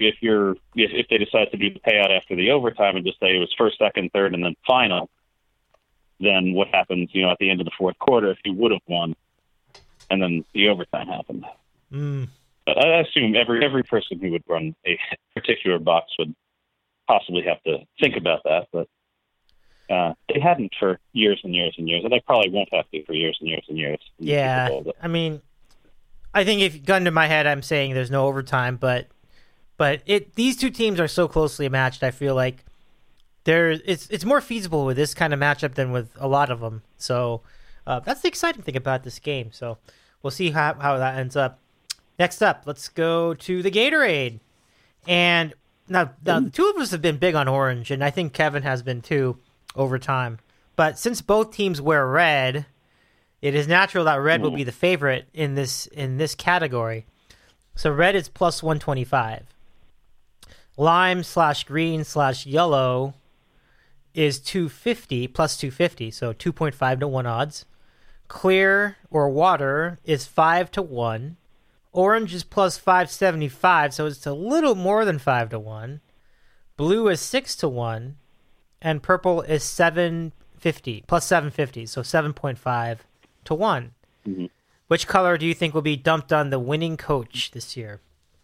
If they decide to do the payout after the overtime and just say it was first, second, third, and then final, then what happens? At the end of the fourth quarter, if you would have won, and then the overtime happened. But I assume every person who would run a particular box would possibly have to think about that, but they hadn't for years and years and years, and they probably won't have to for years and years and years. Yeah, I mean, I think if gun to my head, I'm saying there's no overtime, but these two teams are so closely matched. I feel like it's more feasible with this kind of matchup than with a lot of them. So that's the exciting thing about this game. So we'll see how that ends up. Next up, let's go to the Gatorade. And now the two of us have been big on orange, and I think Kevin has been too over time. But since both teams wear red, it is natural that red will be the favorite in this category. So red is plus 125. Lime / green / yellow is 250, plus 250, so 2.5 to 1 odds. Clear or water is 5 to 1. Orange is plus 575, so it's a little more than 5 to 1. Blue is 6 to 1. And purple is 750, plus 750, so 7.5 to 1. Mm-hmm. Which color do you think will be dumped on the winning coach this year?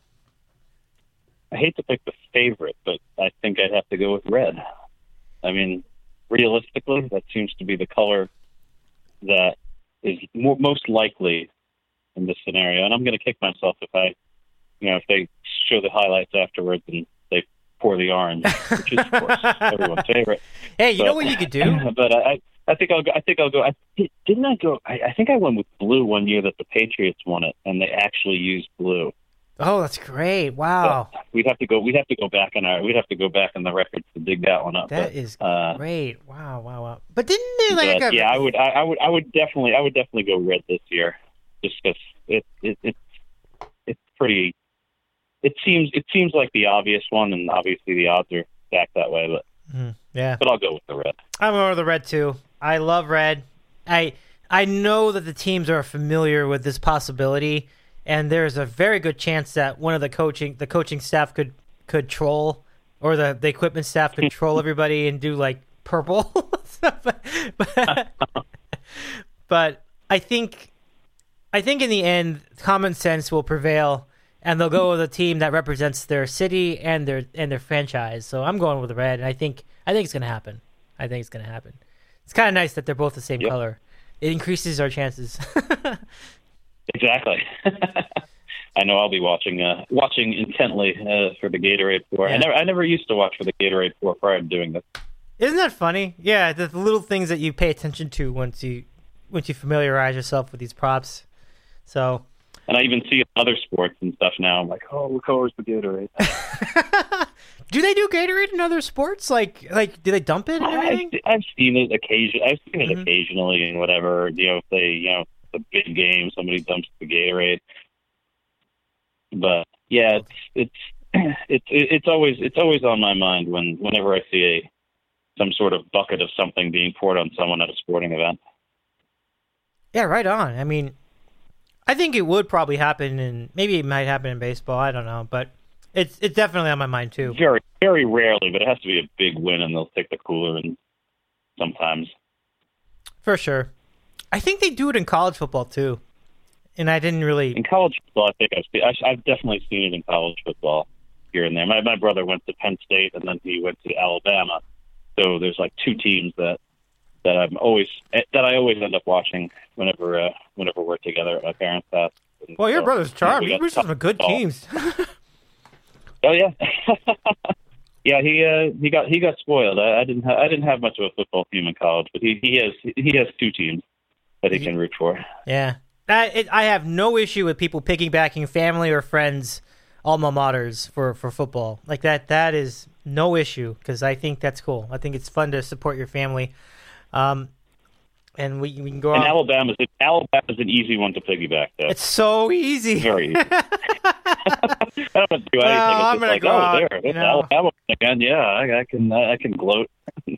I hate to pick the favorite, but I think I'd have to go with red. I mean, realistically, that seems to be the color that is most likely in this scenario. And I'm going to kick myself if they show the highlights afterwards and they pour the orange, which is, of course, everyone's favorite. Hey, you know what you could do? But I think I'll go. Didn't I go? I think I went with blue one year that the Patriots won it, and they actually used blue. Oh, that's great! Wow. But we'd have to go back in the records to dig that one up. That is great! Wow! But didn't they I would definitely go red this year, just because it's pretty. It seems like the obvious one, and obviously the odds are stacked that way. But But I'll go with the red. I'm going with the red too. I love red. I know that the teams are familiar with this possibility, and there's a very good chance that one of the coaching staff could troll, or the equipment staff could troll everybody and do like purple. but I think in the end, common sense will prevail, and they'll go with a team that represents their city and their franchise. So I'm going with the red, and I think it's going to happen. It's kind of nice that they're both the same color. It increases our chances. Exactly. I know I'll be watching intently for the Gatorade 4. Yeah. I never used to watch for the Gatorade 4 prior to doing this. Isn't that funny? Yeah, the little things that you pay attention to once you familiarize yourself with these props. So. And I even see other sports and stuff now. I'm like, oh, what color is the Gatorade? Do they do Gatorade in other sports? Like, do they dump it and everything? I've seen it occasionally and whatever. If they, the big game, somebody dumps the Gatorade. But yeah, it's always on my mind whenever I see some sort of bucket of something being poured on someone at a sporting event. Yeah, right on. I mean, I think it would probably happen, and maybe it might happen in baseball. I don't know, but it's definitely on my mind too. Very, very rarely, but it has to be a big win, and they'll take the cooler. And sometimes, for sure, I think they do it in college football too. And I didn't really in college football. I think I've definitely seen it in college football here and there. My brother went to Penn State, and then he went to Alabama. So there's like two teams that that I always end up watching whenever we're together at my parents' house. And Well, your so, brother's charmed. we got He some good football. teams. Oh yeah, yeah. He got spoiled. I didn't have much of a football team in college, but he has two teams that he can root for. Yeah. I have no issue with people piggybacking family or friends' alma maters for football. Like that is no issue because I think that's cool. I think it's fun to support your family. And we can go And on. Alabama's an easy one to piggyback, though. It's so easy. Very easy. I don't have to do anything. Well, I'm it's gonna just go out, like, there, that's Alabama again. Yeah, I can gloat.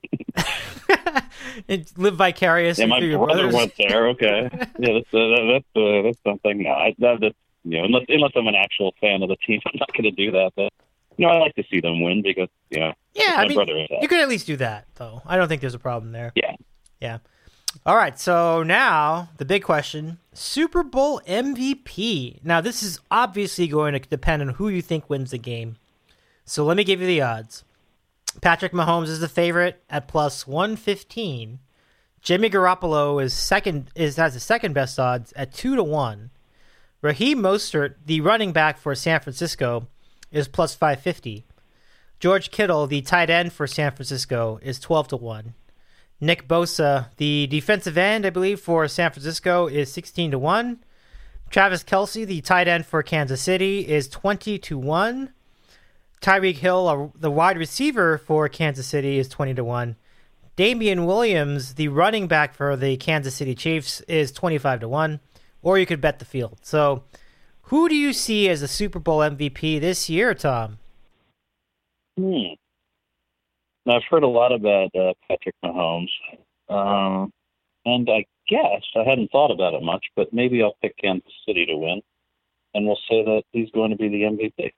And live vicariously Yeah, my through your brother brothers. went there. Okay, yeah, that's something. No, unless I'm an actual fan of the team, I'm not going to do that. But I like to see them win because Yeah, my I mean, brother is that. you can at least do that, though. I don't think there's a problem there. Yeah. Yeah. All right, so now the big question, Super Bowl MVP. Now, this is obviously going to depend on who you think wins the game. So let me give you the odds. Patrick Mahomes is the favorite at plus 115. Jimmy Garoppolo has the second best odds at 2-1. Raheem Mostert, the running back for San Francisco, is plus 550. George Kittle, the tight end for San Francisco, is 12-1. Nick Bosa, the defensive end, I believe, for San Francisco, is 16-1. Travis Kelce, the tight end for Kansas City, is 20-1. Tyreek Hill, the wide receiver for Kansas City, is 20-1. Damian Williams, the running back for the Kansas City Chiefs, is 25-1. Or you could bet the field. So, who do you see as the Super Bowl MVP this year, Tom? Now, I've heard a lot about Patrick Mahomes, and I guess I hadn't thought about it much, but maybe I'll pick Kansas City to win, and we'll say that he's going to be the MVP.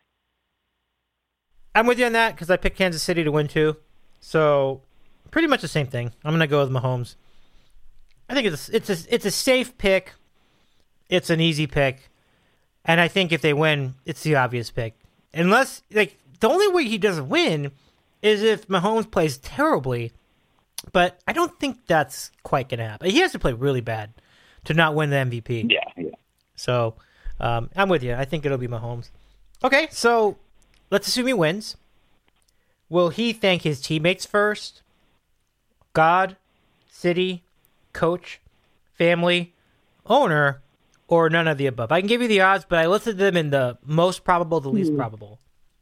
I'm with you on that because I picked Kansas City to win too. So, pretty much the same thing. I'm going to go with Mahomes. I think it's a safe pick. It's an easy pick, and I think if they win, it's the obvious pick. Unless the only way he doesn't win is if Mahomes plays terribly, but I don't think that's quite going to happen. He has to play really bad to not win the MVP. Yeah. So, I'm with you. I think it'll be Mahomes. Okay, so let's assume he wins. Will he thank his teammates first? God, city, coach, family, owner, or none of the above? I can give you the odds, but I listed them in the most probable, the least probable.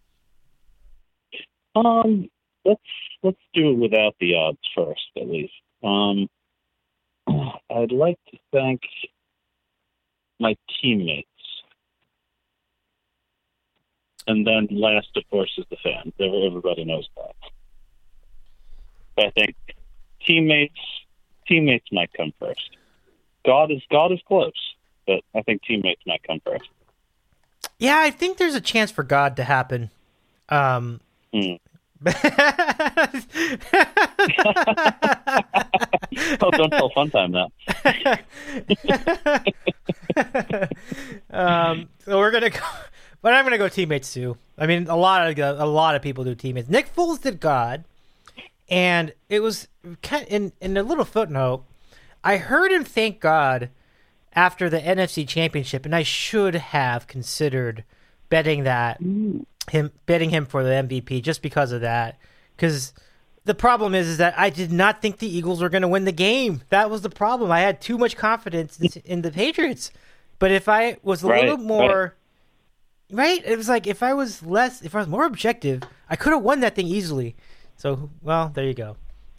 Let's do it without the odds first, at least. I'd like to thank my teammates. And then last, of course, is the fans. Everybody knows that. But I think teammates might come first. God is close, but I think teammates might come first. Yeah, I think there's a chance for God to happen. Oh, don't tell fun time now. So we're gonna go, but I'm gonna go teammates too. I mean, a lot of people do teammates. Nick Foles did God, and it was in a little footnote. I heard him thank God after the NFC Championship, and I should have considered betting him for the MVP just because of that. Because the problem is that I did not think the Eagles were going to win the game. That was the problem. I had too much confidence in the Patriots. But if I was a little more right, it was like if I was more objective, I could have won that thing easily. So, well, there you go.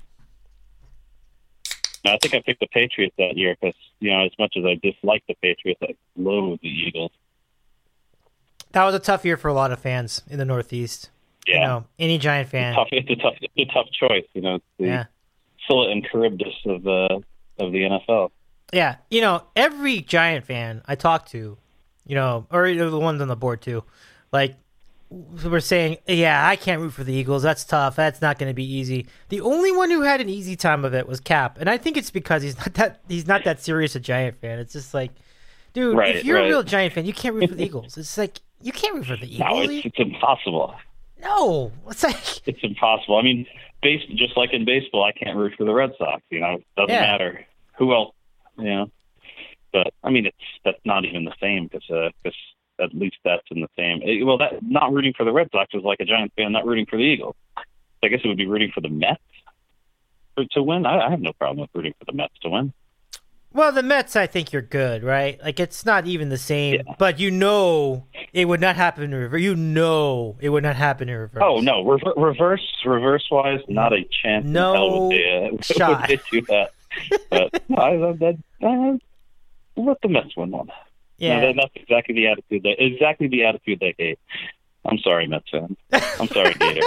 I think I picked the Patriots that year because, as much as I dislike the Patriots, I loathe the Eagles. That was a tough year for a lot of fans in the Northeast. Yeah. Any Giant fan. It's a tough choice. It's the Scylla and Charybdis of the NFL. Yeah. Every Giant fan I talked to, or the ones on the board too, we're saying, yeah, I can't root for the Eagles. That's tough. That's not going to be easy. The only one who had an easy time of it was Cap, and I think it's because he's not that serious a Giant fan. It's just like, dude, if you're a real Giant fan, you can't root for the Eagles. It's like you can't root for the Eagles. No, it's impossible. No, it's like it's impossible. I mean, just like in baseball, I can't root for the Red Sox. You know, it doesn't matter who else. You know, but I mean, that's not even the same because at least that's in the same. That not rooting for the Red Sox is like a Giants fan not rooting for the Eagles. I guess it would be rooting for the Mets to win. I have no problem with rooting for the Mets to win. Well, the Mets, I think you're good, right? Like, it's not even the same, but you know it would not happen in reverse. You know it would not happen in reverse. Oh, no. Reverse-wise, not a chance. No shot. Would do that. But let the Mets win one. Yeah. No, that's exactly the attitude they hate. I'm sorry, Mets fans. I'm sorry, Gator.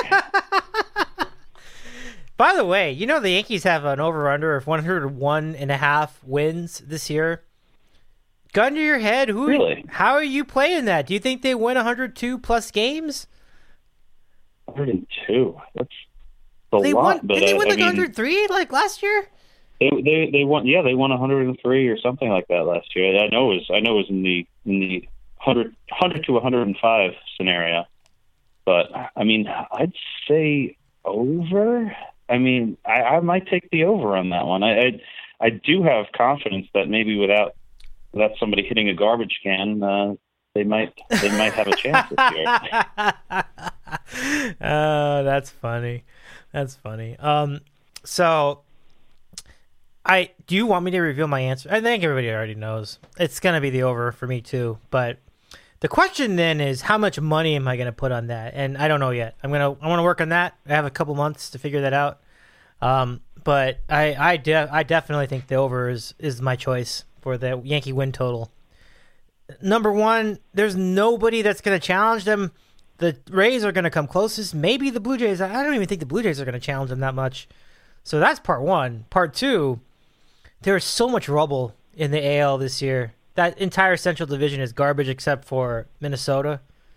By the way, you know the Yankees have an over-under of 101.5 wins this year. Gun to your head, Really? How are you playing that? Do you think they win 102-plus games? 102. That's a lot. Did they win 103 like last year? They won. Yeah, they won 103 or something like that last year. I know it was in the 100 to 105 scenario. But I mean, I'd say over. I mean, I might take the over on that one. I do have confidence that maybe without somebody hitting a garbage can, they might have a chance this year. Oh, that's funny. That's funny. So, do you want me to reveal my answer? I think everybody already knows. It's going to be the over for me too. But the question then is, how much money am I going to put on that? And I don't know yet. I want to work on that. I have a couple months to figure that out. But I definitely think the over is my choice for the Yankee win total. Number one, there's nobody that's going to challenge them. The Rays are going to come closest. Maybe the Blue Jays. I don't even think the Blue Jays are going to challenge them that much. So that's part one. Part two, there's so much rubble in the AL this year. That entire Central Division is garbage except for Minnesota.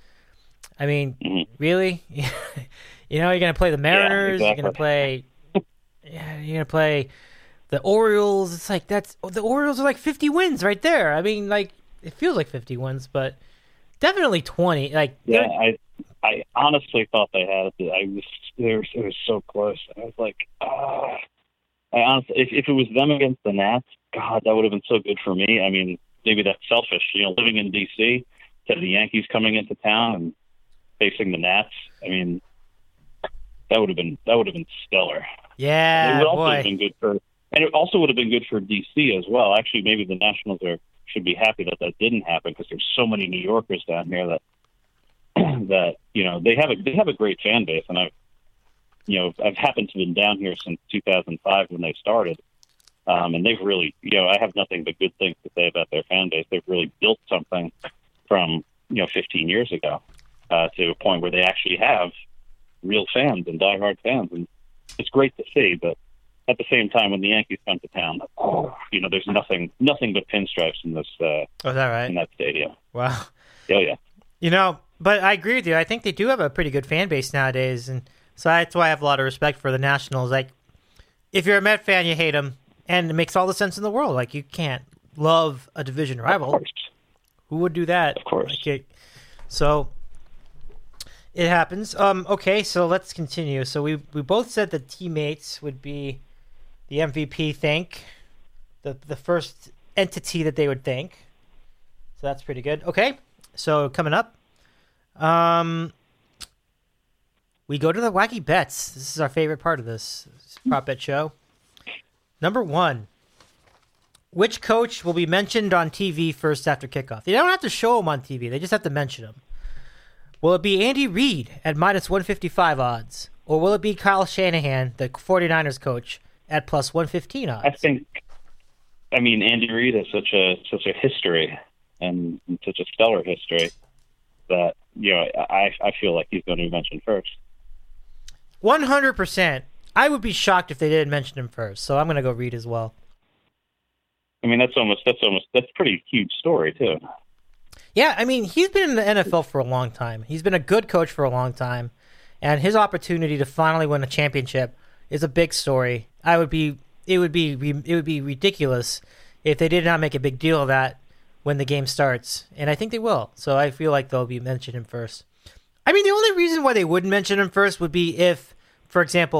I mean, really? You know, you're going to play the Mariners. Yeah, exactly. You're going to play the Orioles. It's like the Orioles are like 50 wins right there. I mean, like, it feels like 50 wins, but definitely 20. Like, yeah, I honestly thought they had it. It was so close. I was like, I honestly, if it was them against the Nats, God, that would have been so good for me. I mean, maybe that's selfish, you know, living in D.C., instead of the Yankees coming into town and facing the Nats. I mean, that would have been stellar. Yeah, it would also have been good and it also would have been good for D.C. as well. Actually, maybe the Nationals should be happy that didn't happen because there's so many New Yorkers down here that you know they have a great fan base, and I've happened to been down here since 2005 when they started. And they've really, you know, I have nothing but good things to say about their fan base. They've really built something from, 15 years ago to a point where they actually have real fans and diehard fans. And it's great to see. But at the same time, when the Yankees come to town, there's nothing but pinstripes in this. Is that right? In that stadium. Wow. Oh, yeah. But I agree with you. I think they do have a pretty good fan base nowadays. And so that's why I have a lot of respect for the Nationals. Like, if you're a Met fan, you hate them. And it makes all the sense in the world. Like, you can't love a division rival. Of course. Who would do that? Of course. So it happens. Okay, so let's continue. So we both said that teammates would be the MVP thank, the first entity that they would thank. So that's pretty good. Okay, so coming up, we go to the wacky bets. This is our favorite part of this prop bet show. Number one, which coach will be mentioned on TV first after kickoff? They don't have to show him on TV. They just have to mention him. Will it be Andy Reid at minus 155 odds? Or will it be Kyle Shanahan, the 49ers coach, at plus 115 odds? Andy Reid has such a history and such a stellar history that, I feel like he's going to be mentioned first. 100%. I would be shocked if they didn't mention him first, so I'm going to go Reid as well. I mean, that's a pretty huge story too. Yeah, I mean, he's been in the NFL for a long time. He's been a good coach for a long time, and his opportunity to finally win a championship is a big story. It would be ridiculous if they did not make a big deal of that when the game starts, and I think they will. So I feel like they'll be mentioning him first. I mean, the only reason why they wouldn't mention him first would be if, for example,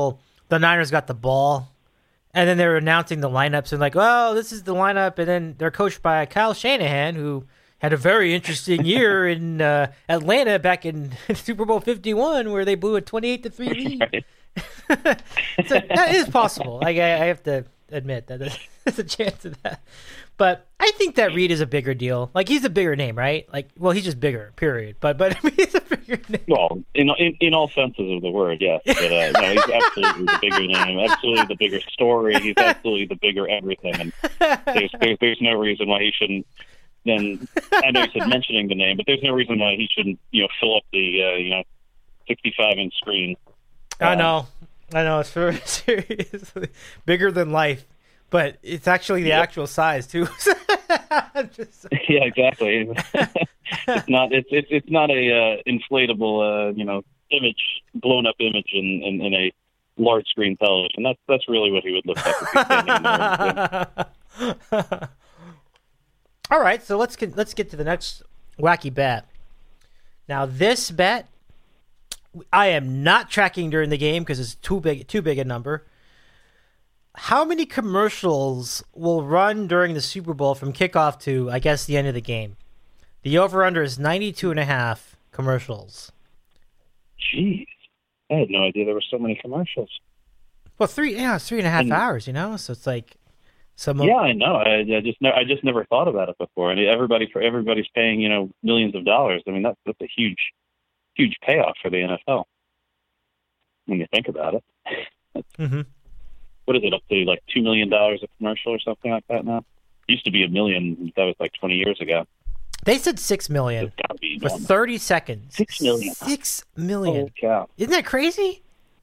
the Niners got the ball, and then they were announcing the lineups and like, oh, this is the lineup, and then they're coached by Kyle Shanahan, who had a very interesting year in Atlanta back in Super Bowl 51, where they blew a 28-3 lead. Right. So that is possible. I have to admit that there's a chance of that. But I think that Reed is a bigger deal. Like, he's a bigger name, right? Like, well, he's just bigger, period. But I mean, he's a bigger name. Well, in all senses of the word, yes. But no, he's absolutely the bigger name, absolutely the bigger story. He's absolutely the bigger everything. And there's no reason why he shouldn't. Then I know you said mentioning the name, but there's no reason why he shouldn't, fill up the 65-inch screen. I know. It's very seriously bigger than life, but it's actually the actual size too. Yeah, exactly. It's not. It's not a inflatable, image, blown up image in a large screen television. That's really what he would look like if he's standing there. All right, so let's get to the next wacky bet. Now, this bet I am not tracking during the game because it's too big a number. How many commercials will run during the Super Bowl from kickoff to, I guess, the end of the game? The over/under is 92.5 commercials. Jeez, I had no idea there were so many commercials. Well, it's 3.5 hours, so it's like some. Yeah, I know. I just never thought about it before. And everybody's paying millions of dollars. I mean, that's a huge payoff for the NFL when you think about it. Mm-hmm. What is it, up to like $2 million a commercial or something like that now? It used to be $1 million. That was like 20 years ago. They said $6 million for 30 seconds. $6 million. $6 million. Holy cow! Isn't that crazy?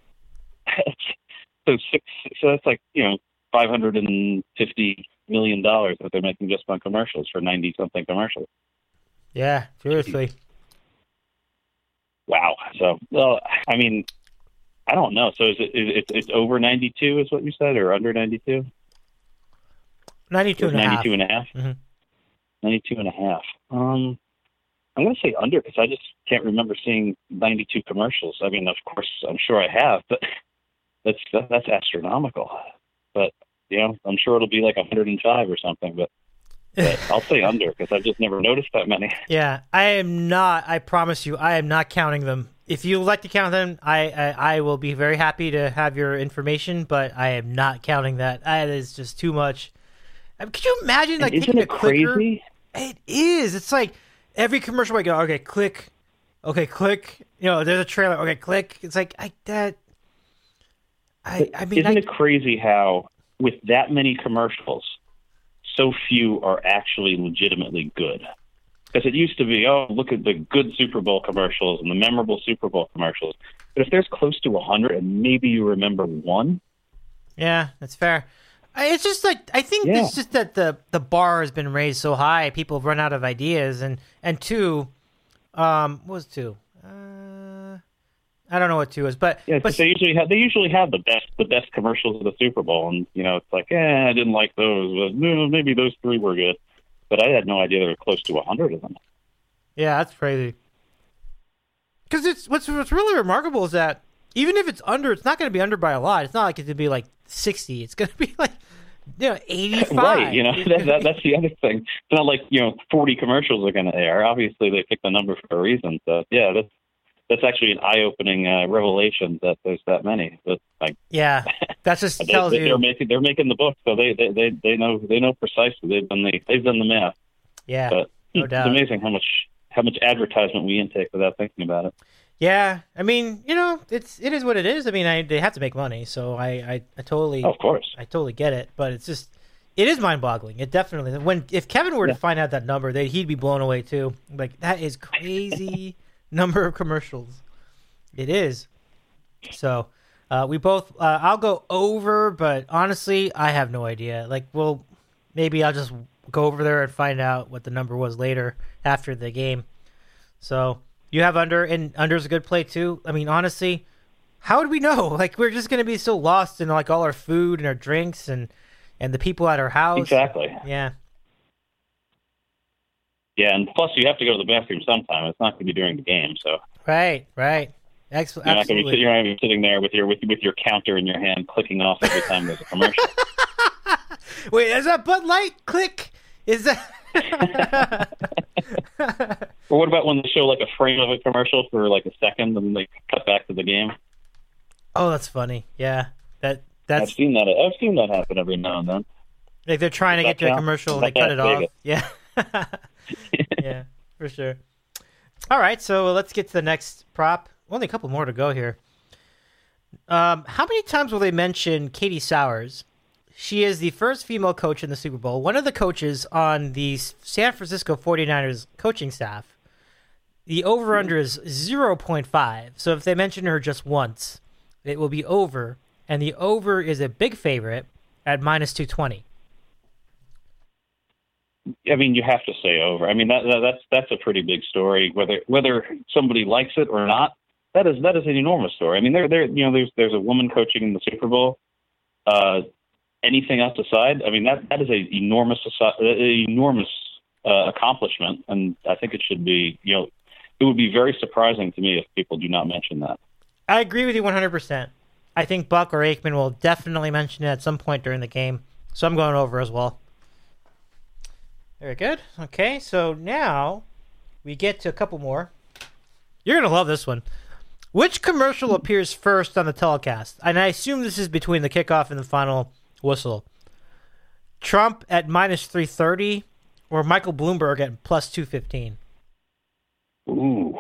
So that's like $550 million that they're making just on commercials for 90-something commercials. Yeah, seriously. Wow. So, well, I mean, I don't know. So it's over 92 is what you said, or under 92? 92 and a half. 92 and a half? Mm-hmm. 92 and a half. I'm going to say under because I just can't remember seeing 92 commercials. I mean, of course, I'm sure I have, but that's astronomical. But, I'm sure it'll be like 105 or something, but I'll say under because I've just never noticed that many. Yeah, I promise you, I am not counting them. If you would like to count them, I will be very happy to have your information, but I am not counting that. That is just too much. Could you imagine taking a clicker? Crazy? It is. It's like every commercial I go, okay, click. Okay, click. There's a trailer. Okay, click. It's like I mean, isn't it crazy how with that many commercials, so few are actually legitimately good? Because it used to be, look at the good Super Bowl commercials and the memorable Super Bowl commercials. But if there's close to 100 and maybe you remember one. Yeah, that's fair. It's just like, I think it's just that the bar has been raised so high, people have run out of ideas. And two, what was two? I don't know what two is, but they usually have the best commercials of the Super Bowl, and it's like, I didn't like those, but maybe those three were good, but I had no idea there were close to 100 of them. Yeah, that's crazy. Because it's what's really remarkable is that even if it's under, it's not going to be under by a lot. It's not like it's going to be like 60. It's going to be like 85. Right. That's the other thing. It's not like 40 commercials are going to air. Obviously, they picked the number for a reason. So yeah, that's actually an eye-opening revelation that there's that many. But that just tells you they're making the book, so they know precisely. They've done the math. Yeah, but no doubt. It's amazing how much advertisement we intake without thinking about it. Yeah, I mean, it is what it is. I mean, they have to make money, so I totally, of course, I totally get it. But it is mind-boggling. It definitely. If Kevin were to find out that number, he'd be blown away too. Like, that is crazy. Number of commercials. It is. So we both I'll go over, but honestly I have no idea. Maybe I'll just go over there and find out what the number was later after the game. So you have under, and under's a good play too. I mean, honestly, how would we know? We're just going to be so lost in all our food and our drinks and the people at our house. Exactly. Yeah. Yeah, and plus you have to go to the bathroom sometime. It's not going to be during the game, so. Right. Absolutely. You're not going to be sitting there with your counter in your hand, clicking off every time there's a commercial. Wait, is that Bud Light? Click. Is that? Or what about when they show like a frame of a commercial for like a second, and then they cut back to the game? Oh, that's funny. Yeah, that's. I've seen that happen every now and then. Like they're trying to get to a commercial and they cut it off. Yeah. Yeah, for sure. All right, so let's get to the next prop. Only a couple more to go here. How many times will they mention Katie Sowers? She is the first female coach in the Super Bowl, one of the coaches on the San Francisco 49ers coaching staff. The over-under is 0.5, so if they mention her just once, it will be over, and the over is a big favorite at minus 220. I mean, you have to say over. I mean, that's a pretty big story. Whether somebody likes it or not, that is an enormous story. I mean, there's a woman coaching in the Super Bowl. Anything else aside, I mean, that is an enormous accomplishment, and I think it should be. It would be very surprising to me if people do not mention that. I agree with you 100%. I think Buck or Aikman will definitely mention it at some point during the game, so I'm going over as well. Very good. Okay, so now we get to a couple more. You're going to love this one. Which commercial appears first on the telecast? And I assume this is between the kickoff and the final whistle. Trump at minus 330 or Michael Bloomberg at plus 215? Ooh.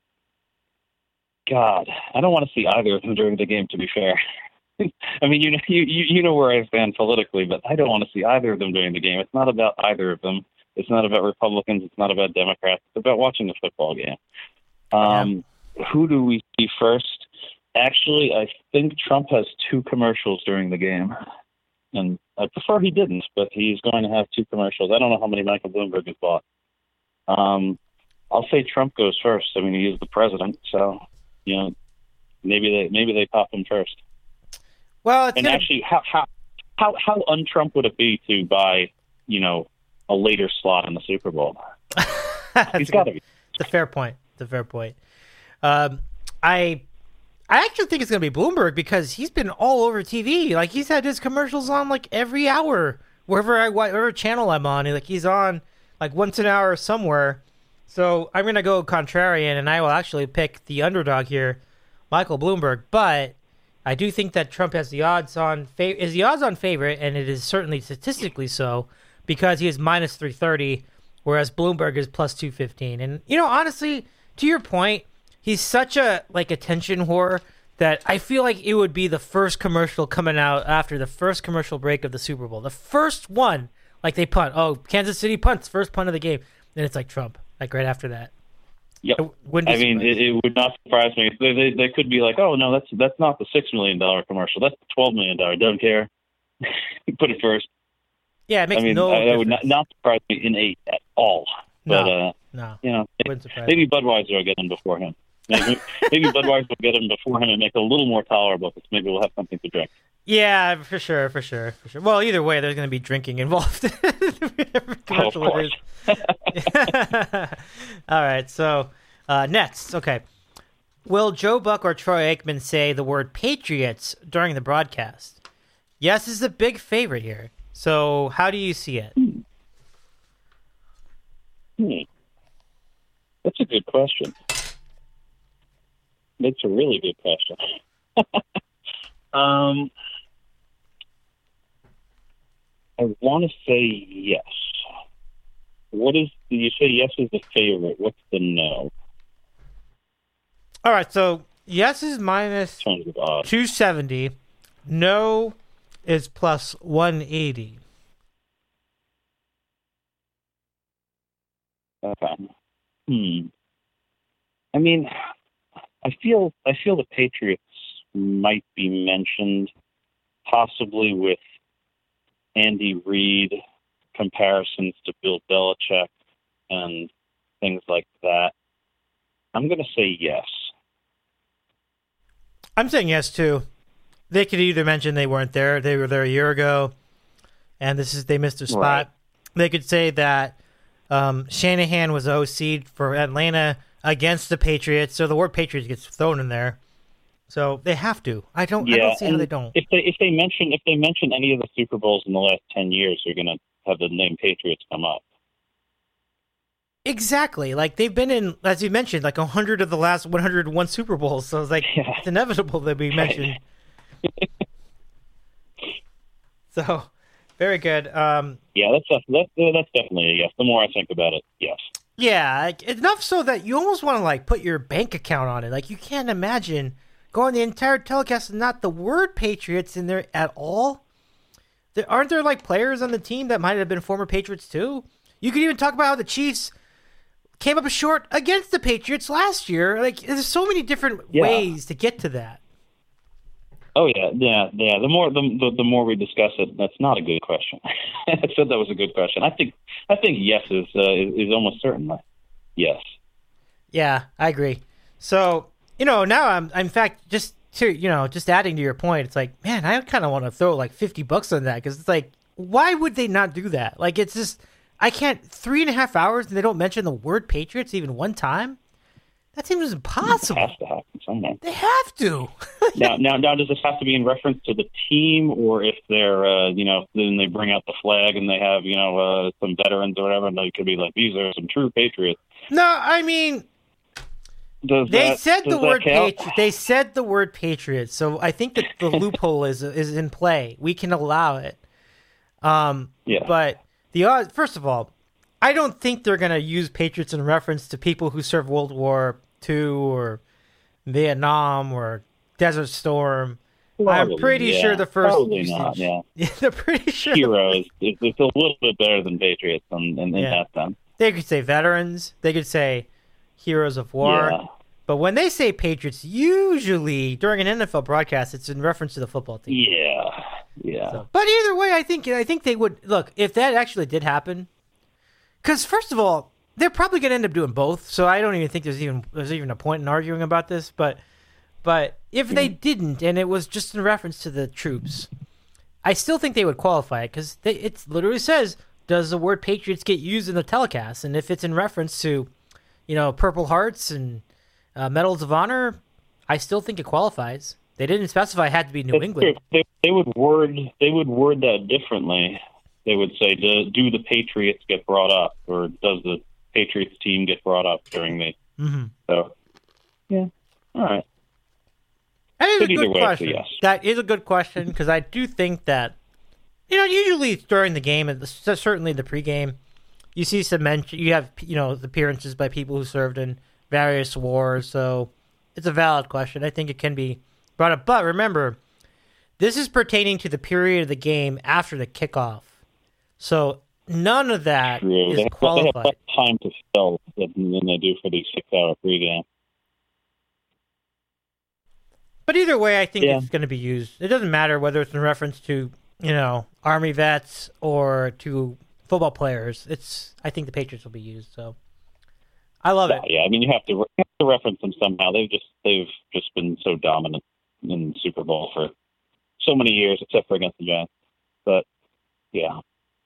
God, I don't want to see either of them during the game, to be fair. I mean, you know where I stand politically, but I don't want to see either of them during the game. It's not about either of them. It's not about Republicans. It's not about Democrats. It's about watching a football game. Who do we see first? Actually, I think Trump has two commercials during the game. And I prefer he didn't, but he's going to have two commercials. I don't know how many Michael Bloomberg has bought. I'll say Trump goes first. I mean, he is the president, so maybe they pop him first. Well, actually, how un-Trump would it be to buy a later slot in the Super Bowl? He's got to be. It's a fair point. I actually think it's going to be Bloomberg because he's been all over TV. Like, he's had his commercials on like every hour, wherever channel I'm on. Like, he's on like once an hour somewhere. So I'm going to go contrarian, and I will actually pick the underdog here, Michael Bloomberg. But I do think that Trump has the odds-on favorite, and it is certainly statistically so because he is minus 330, whereas Bloomberg is plus 215. And honestly, to your point, he's such a attention whore that I feel like it would be the first commercial coming out after the first commercial break of the Super Bowl. The first one, like they punt. Oh, Kansas City punts, first punt of the game. Then it's like Trump, like right after that. Yep. It would not surprise me. They could be like, oh no, that's not the $6 million commercial. That's the $12 million. Don't care. Put it first. Yeah, it makes no difference. That would not surprise me in 8 at all. But no. Maybe Budweiser will get him before him. Maybe Budweiser will get him before him and make it a little more tolerable because maybe we'll have something to drink. Yeah, for sure. Well, either way, there's going to be drinking involved. Of course. All right, so next, okay. Will Joe Buck or Troy Aikman say the word Patriots during the broadcast? Yes is the big favorite here. So how do you see it? That's a good question. That's a really good question. I want to say yes. You say yes is the favorite. What's the no? All right, so yes is minus 270. No is plus 180. Okay. I mean, I feel the Patriots might be mentioned, possibly with Andy Reid comparisons to Bill Belichick and things like that. I'm going to say yes. I'm saying yes too. They could either mention they weren't there, they were there a year ago, and they missed their spot. Right. They could say that Shanahan was OC for Atlanta against the Patriots, so the word Patriots gets thrown in there. So they have to. I don't see how they don't. If they mention any of the Super Bowls in the last 10 years, you're going to have the name Patriots come up. Exactly. Like, they've been in, as you mentioned, like 100 of the last 101 Super Bowls. So it's like, it's inevitable that we mention. So, very good. Yeah, that's definitely a yes. The more I think about it, yes. Yeah, like, enough so that you almost want to, like, put your bank account on it. Like, you can't imagine going the entire telecast and not the word Patriots in there at all. Aren't there, like, players on the team that might have been former Patriots, too? You could even talk about how the Chiefs came up short against the Patriots last year. Like, there's so many different ways to get to that. Oh yeah. The more we discuss it, that's not a good question. I said that was a good question. I think yes is almost certainly yes. Yeah, I agree. So now I'm in fact just adding to your point. It's like, man, I kind of want to throw like $50 on that because it's like, why would they not do that? Like, it's just I can't 3.5 hours and they don't mention the word Patriots even one time. That seems impossible. It has to happen somewhere. They have to. now, does this have to be in reference to the team, or if they're, then they bring out the flag and they have, some veterans or whatever, and they could be like, these are some true Patriots. No, I mean, they said the word Patriots. They said the word Patriots, so I think that the loophole is in play. We can allow it. But the odds, first of all, I don't think they're going to use Patriots in reference to people who served World War II or Vietnam or Desert Storm. Probably, I'm pretty sure the first probably not. Yeah, they're pretty sure heroes. It's a little bit better than Patriots in that sense. They could say veterans. They could say heroes of war. Yeah. But when they say Patriots, usually during an NFL broadcast, it's in reference to the football team. Yeah. So, but either way, I think they would look if that actually did happen. Because first of all, they're probably going to end up doing both, so I don't even think there's even a point in arguing about this. But if they didn't, and it was just in reference to the troops, I still think they would qualify it because it literally says, "Does the word Patriots get used in the telecast?" And if it's in reference to, Purple Hearts and Medals of Honor, I still think it qualifies. They didn't specify it had to be New England. They would word that differently. They would say, do the Patriots get brought up, or does the Patriots team get brought up during the... Mm-hmm. So, yeah. All right. That is a good question. Yes. That is a good question, because I do think that, usually during the game, and certainly the pregame, you see some mention, you have, appearances by people who served in various wars, so it's a valid question. I think it can be brought up. But remember, this is pertaining to the period of the game after the kickoff. So none of that is qualified. They have less time to fill than they do for the 6-hour pregame. But either way, I think it's going to be used. It doesn't matter whether it's in reference to, Army vets or to football players. I think the Patriots will be used. So I love it. Yeah, I mean, you have to reference them somehow. They've just been so dominant in the Super Bowl for so many years, except for against the Giants. But yeah.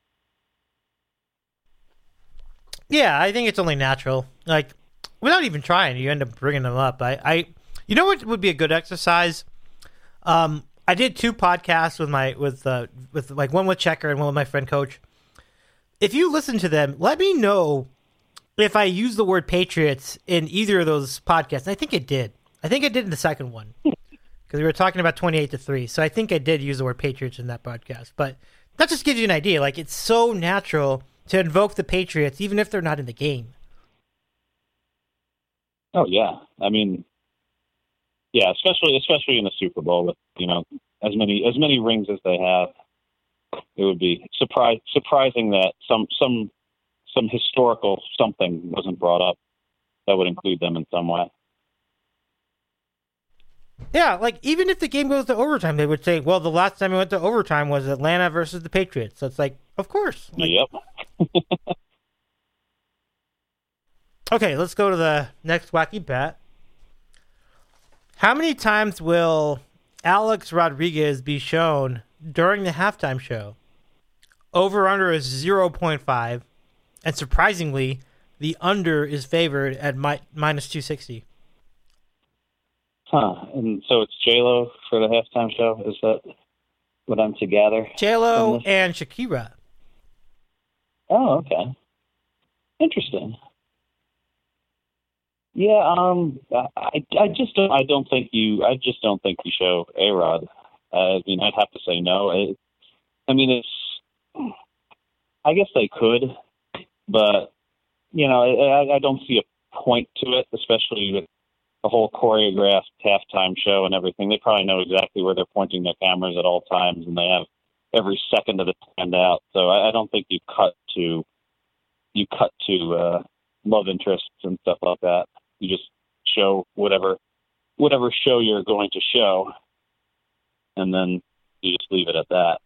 Yeah, I think it's only natural. Like, without even trying, you end up bringing them up. You know what would be a good exercise? I did 2 podcasts with one with Checker and one with my friend Coach. If you listen to them, let me know if I use the word Patriots in either of those podcasts. I think it did. I think I did in the second one because we were talking about 28-3. So I think I did use the word Patriots in that podcast. But that just gives you an idea. Like, it's so natural to invoke the Patriots, even if they're not in the game. Oh yeah, I mean, yeah, especially in the Super Bowl with as many rings as they have, it would be surprising that some historical something wasn't brought up that would include them in some way. Yeah, like even if the game goes to overtime, they would say, "Well, the last time we went to overtime was Atlanta versus the Patriots." So it's like, of course. Like, yep. Okay, let's go to the next wacky bet. How many times will Alex Rodriguez be shown during the halftime show? Over under is 0.5, and surprisingly, the under is favored at minus 260. Huh. And so it's J-Lo for the halftime show? Is that what I'm to gather? J-Lo and Shakira. Oh, okay. Interesting. Yeah, I just don't think you show A-Rod. I mean, I'd have to say no. I guess they could, but I don't see a point to it, especially with the whole choreographed halftime show and everything. They probably know exactly where they're pointing their cameras at all times, and they have every second of it planned out. So I don't think you cut to love interests and stuff like that. You just show whatever show you're going to show, and then you just leave it at that.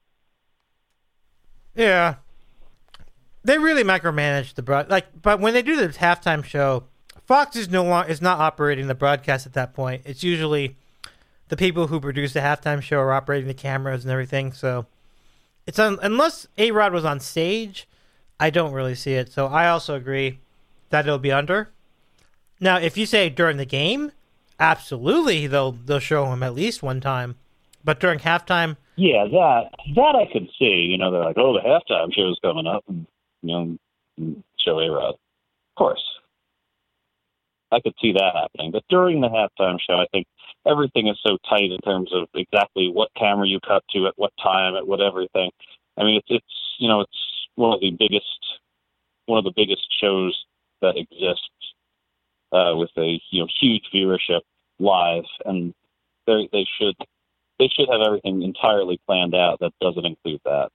Yeah, they really micromanage the but when they do the halftime show, Fox is not operating the broadcast at that point. It's usually the people who produce the halftime show are operating the cameras and everything. So it's unless A-Rod was on stage, I don't really see it. So I also agree that it'll be under. Now, if you say during the game, absolutely they'll show him at least one time. But during halftime, yeah, that I could see. They're like, oh, the halftime show's coming up, and and show A-Rod. Of course, I could see that happening. But during the halftime show, I think everything is so tight in terms of exactly what camera you cut to at what time at what everything. I mean, it's one of the biggest shows that exists with a huge viewership live, and they should have everything entirely planned out. That doesn't include that.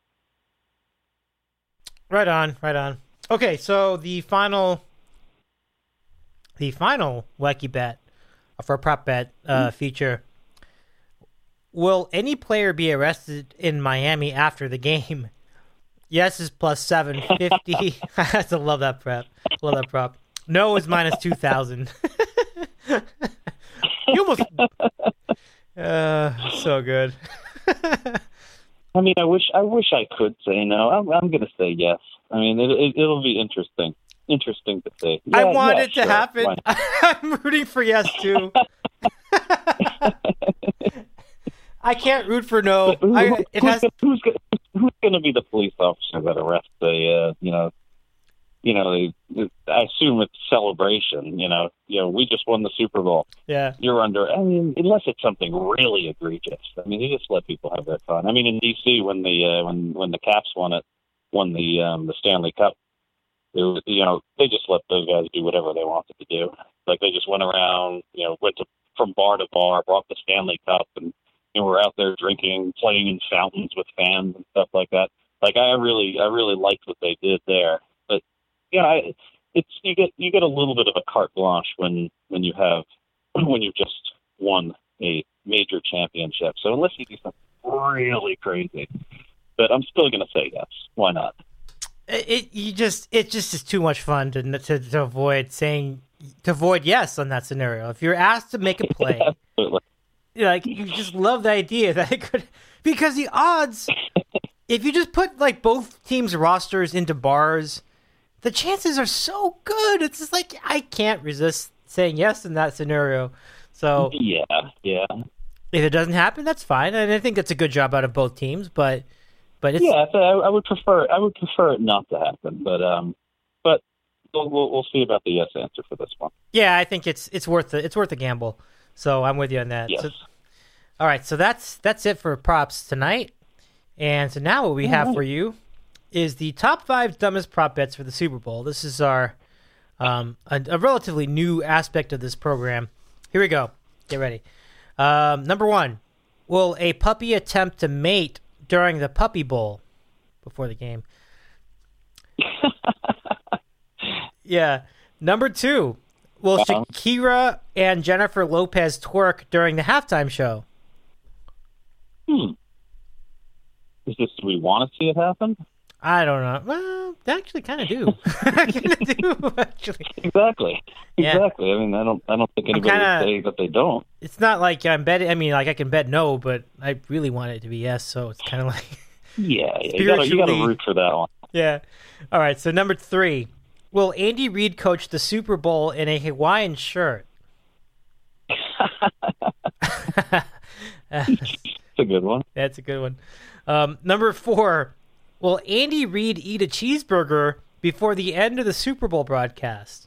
Right on. Okay, so the final wacky bet for a prop bet feature. Will any player be arrested in Miami after the game? Yes is plus 750. I have to love that prop. No is minus 2,000. You almost so good. I mean, I wish I could say no. I'm going to say yes. I mean, it'll be interesting to see. Yeah, I want it to happen. I'm rooting for yes too. I can't root for no. Who's going to be the police officer that arrests I assume it's celebration. We just won the Super Bowl. Yeah, you're under. I mean, unless it's something really egregious. I mean, you just let people have their fun. I mean, in DC when the Caps won the Stanley Cup, they just let those guys do whatever they wanted to do. Like they just went around, went from bar to bar, brought the Stanley Cup, and were out there drinking, playing in fountains with fans and stuff like that. Like I really liked what they did there. But you get a little bit of a carte blanche when you've just won a major championship. So unless you do something really crazy, but I'm still going to say yes. Why not? It just is too much fun to avoid yes on that scenario. If you're asked to make a play, absolutely. You just love the idea that it could, because the odds, if you just put both teams' rosters into bars, the chances are so good. It's just I can't resist saying yes in that scenario. So yeah. If it doesn't happen, that's fine, and I think that's a good job out of both teams. But it's, yeah, I would prefer it not to happen. But we'll see about the yes answer for this one. Yeah, I think it's worth a gamble. So I'm with you on that. Yes. So, all right, so that's it for props tonight. And so now what we have for you is the top 5 dumbest prop bets for the Super Bowl. This is our a relatively new aspect of this program. Here we go. Get ready. Number 1, will a puppy attempt to mate during the Puppy Bowl before the game? Yeah. Number 2, will Shakira and Jennifer Lopez twerk during the halftime show? Is this, do we want to see it happen? I don't know. Well, they actually kind of do. Actually. Exactly. Yeah. Exactly. I mean, I don't think anybody would say that they don't. It's not like I'm betting. I mean, I can bet no, but I really want it to be yes. So it's kind of like yeah. You got to root for that one. Yeah. All right. So number 3, Will Andy Reid coach the Super Bowl in a Hawaiian shirt? That's a good one. That's a good one. Number 4, will Andy Reid eat a cheeseburger before the end of the Super Bowl broadcast?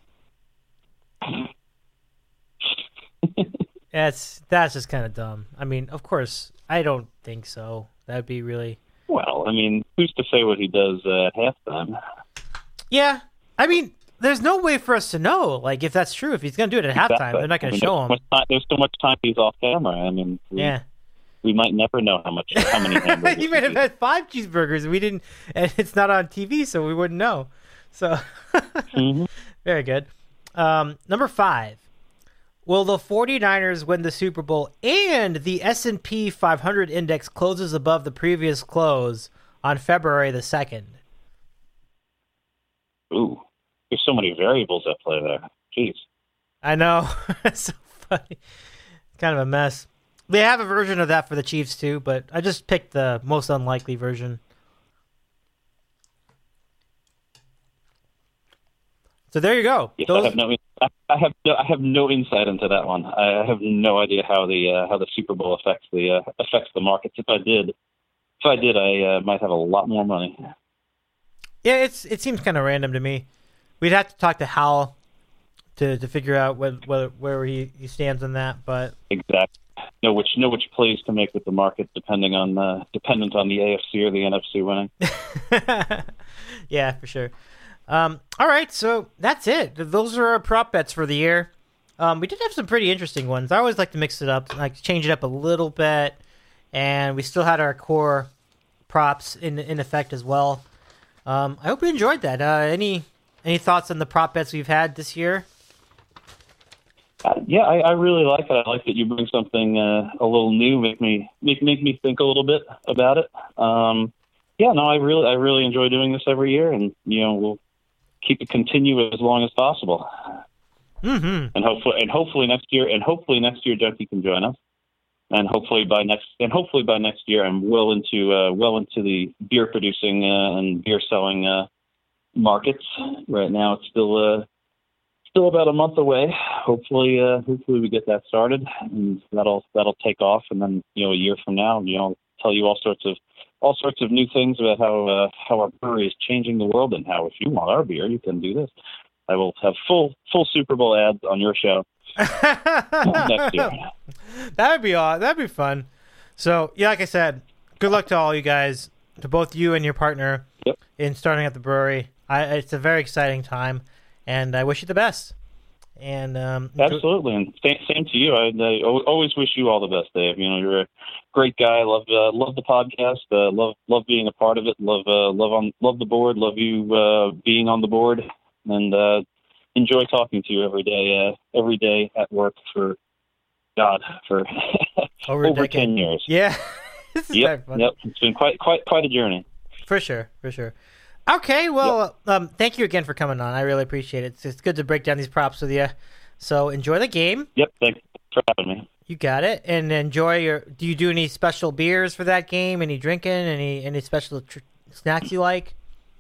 That's just kind of dumb. I mean, of course, I don't think so. That'd be really... Well, I mean, who's to say what he does at halftime? Yeah. I mean, there's no way for us to know, like, if that's true. If he's going to do it at halftime, they're not going to show him. There's so much time he's off camera. I mean, we might never know how many hamburgers. He might have had 5 cheeseburgers, and it's not on TV, so we wouldn't know. So, Very good. Number 5. Will the 49ers win the Super Bowl and the S&P 500 index closes above the previous close on February the 2nd? Ooh, there's so many variables at play there. Jeez. I know. It's so funny. Kind of a mess. They have a version of that for the Chiefs too, but I just picked the most unlikely version. So there you go. Yes, I have no insight into that one. I have no idea how the Super Bowl affects the markets. If I did, I might have a lot more money. Yeah, it seems kind of random to me. We'd have to talk to Hal to figure out where he stands on that. But exactly, know which plays to make with the market dependent on the AFC or the NFC winning. Yeah, for sure. All right, so that's it. Those are our prop bets for the year. We did have some pretty interesting ones. I always like to mix it up, like change it up a little bit, and we still had our core props in effect as well. I hope you enjoyed that. Any thoughts on the prop bets we've had this year? Yeah, I really like it. I like that you bring something a little new, make me think a little bit about it. Yeah, no, I really enjoy doing this every year, and we'll keep it continue as long as possible. Mm-hmm. And hopefully next year Junkie can join us. And hopefully by next year I'm well into the beer producing and beer selling markets. Right now it's still about a month away. Hopefully we get that started, and that'll take off. And then a year from now, tell you all sorts of new things about how our brewery is changing the world, and how if you want our beer, you can do this. I will have full Super Bowl ads on your show next year. That'd be fun. So yeah, like I said, good luck to all you guys, to both you and your partner, in starting at the brewery. It's a very exciting time, and I wish you the best. And absolutely, and same to you. I always wish you all the best, Dave. You're a great guy. Love the podcast. Love being a part of it. Love the board. Love you being on the board, and enjoy talking to you every day at work for over 10 years. Yeah, this is yep. It's been quite a journey. For sure. Okay, well, thank you again for coming on. I really appreciate it. It's good to break down these props with you. So enjoy the game. Yep, thanks for having me. You got it. And enjoy do you do any special beers for that game? Any drinking? Any special snacks you like?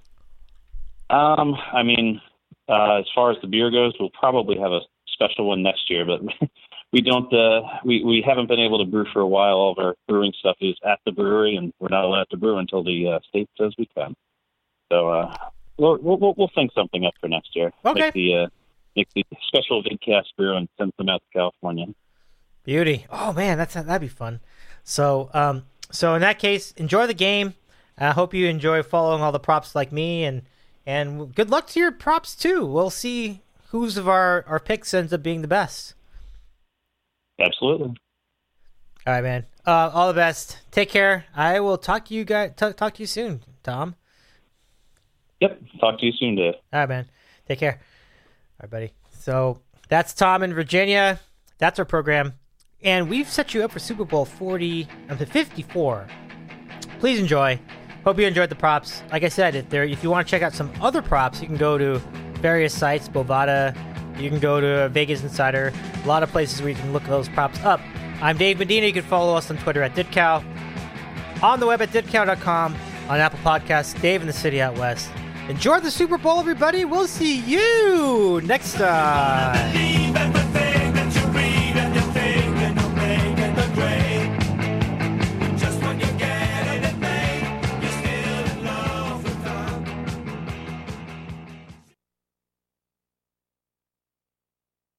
I mean, as far as the beer goes, we'll probably have a special one next year, but we don't. We haven't been able to brew for a while. All of our brewing stuff is at the brewery, and we're not allowed to brew until the state says we can. So we'll think something up for next year. Okay. Make the special vidcast brew and send them out to California. Beauty. Oh man, that'd be fun. So in that case, enjoy the game. I hope you enjoy following all the props like me, and good luck to your props too. We'll see whose of our picks ends up being the best. Absolutely. All right, man. All the best. Take care. I will talk to you guys. Talk to you soon, Tom. Yep. Talk to you soon, Dave. All right, man. Take care. All right, buddy. So that's Tom in Virginia. That's our program. And we've set you up for Super Bowl 54. Please enjoy. Hope you enjoyed the props. Like I said, if you want to check out some other props, you can go to various sites, Bovada. You can go to Vegas Insider. A lot of places where you can look those props up. I'm Dave Medina. You can follow us on Twitter at DidCow. On the web at didcow.com. On Apple Podcasts, Dave in the City Out West. Enjoy the Super Bowl, everybody. We'll see you next time.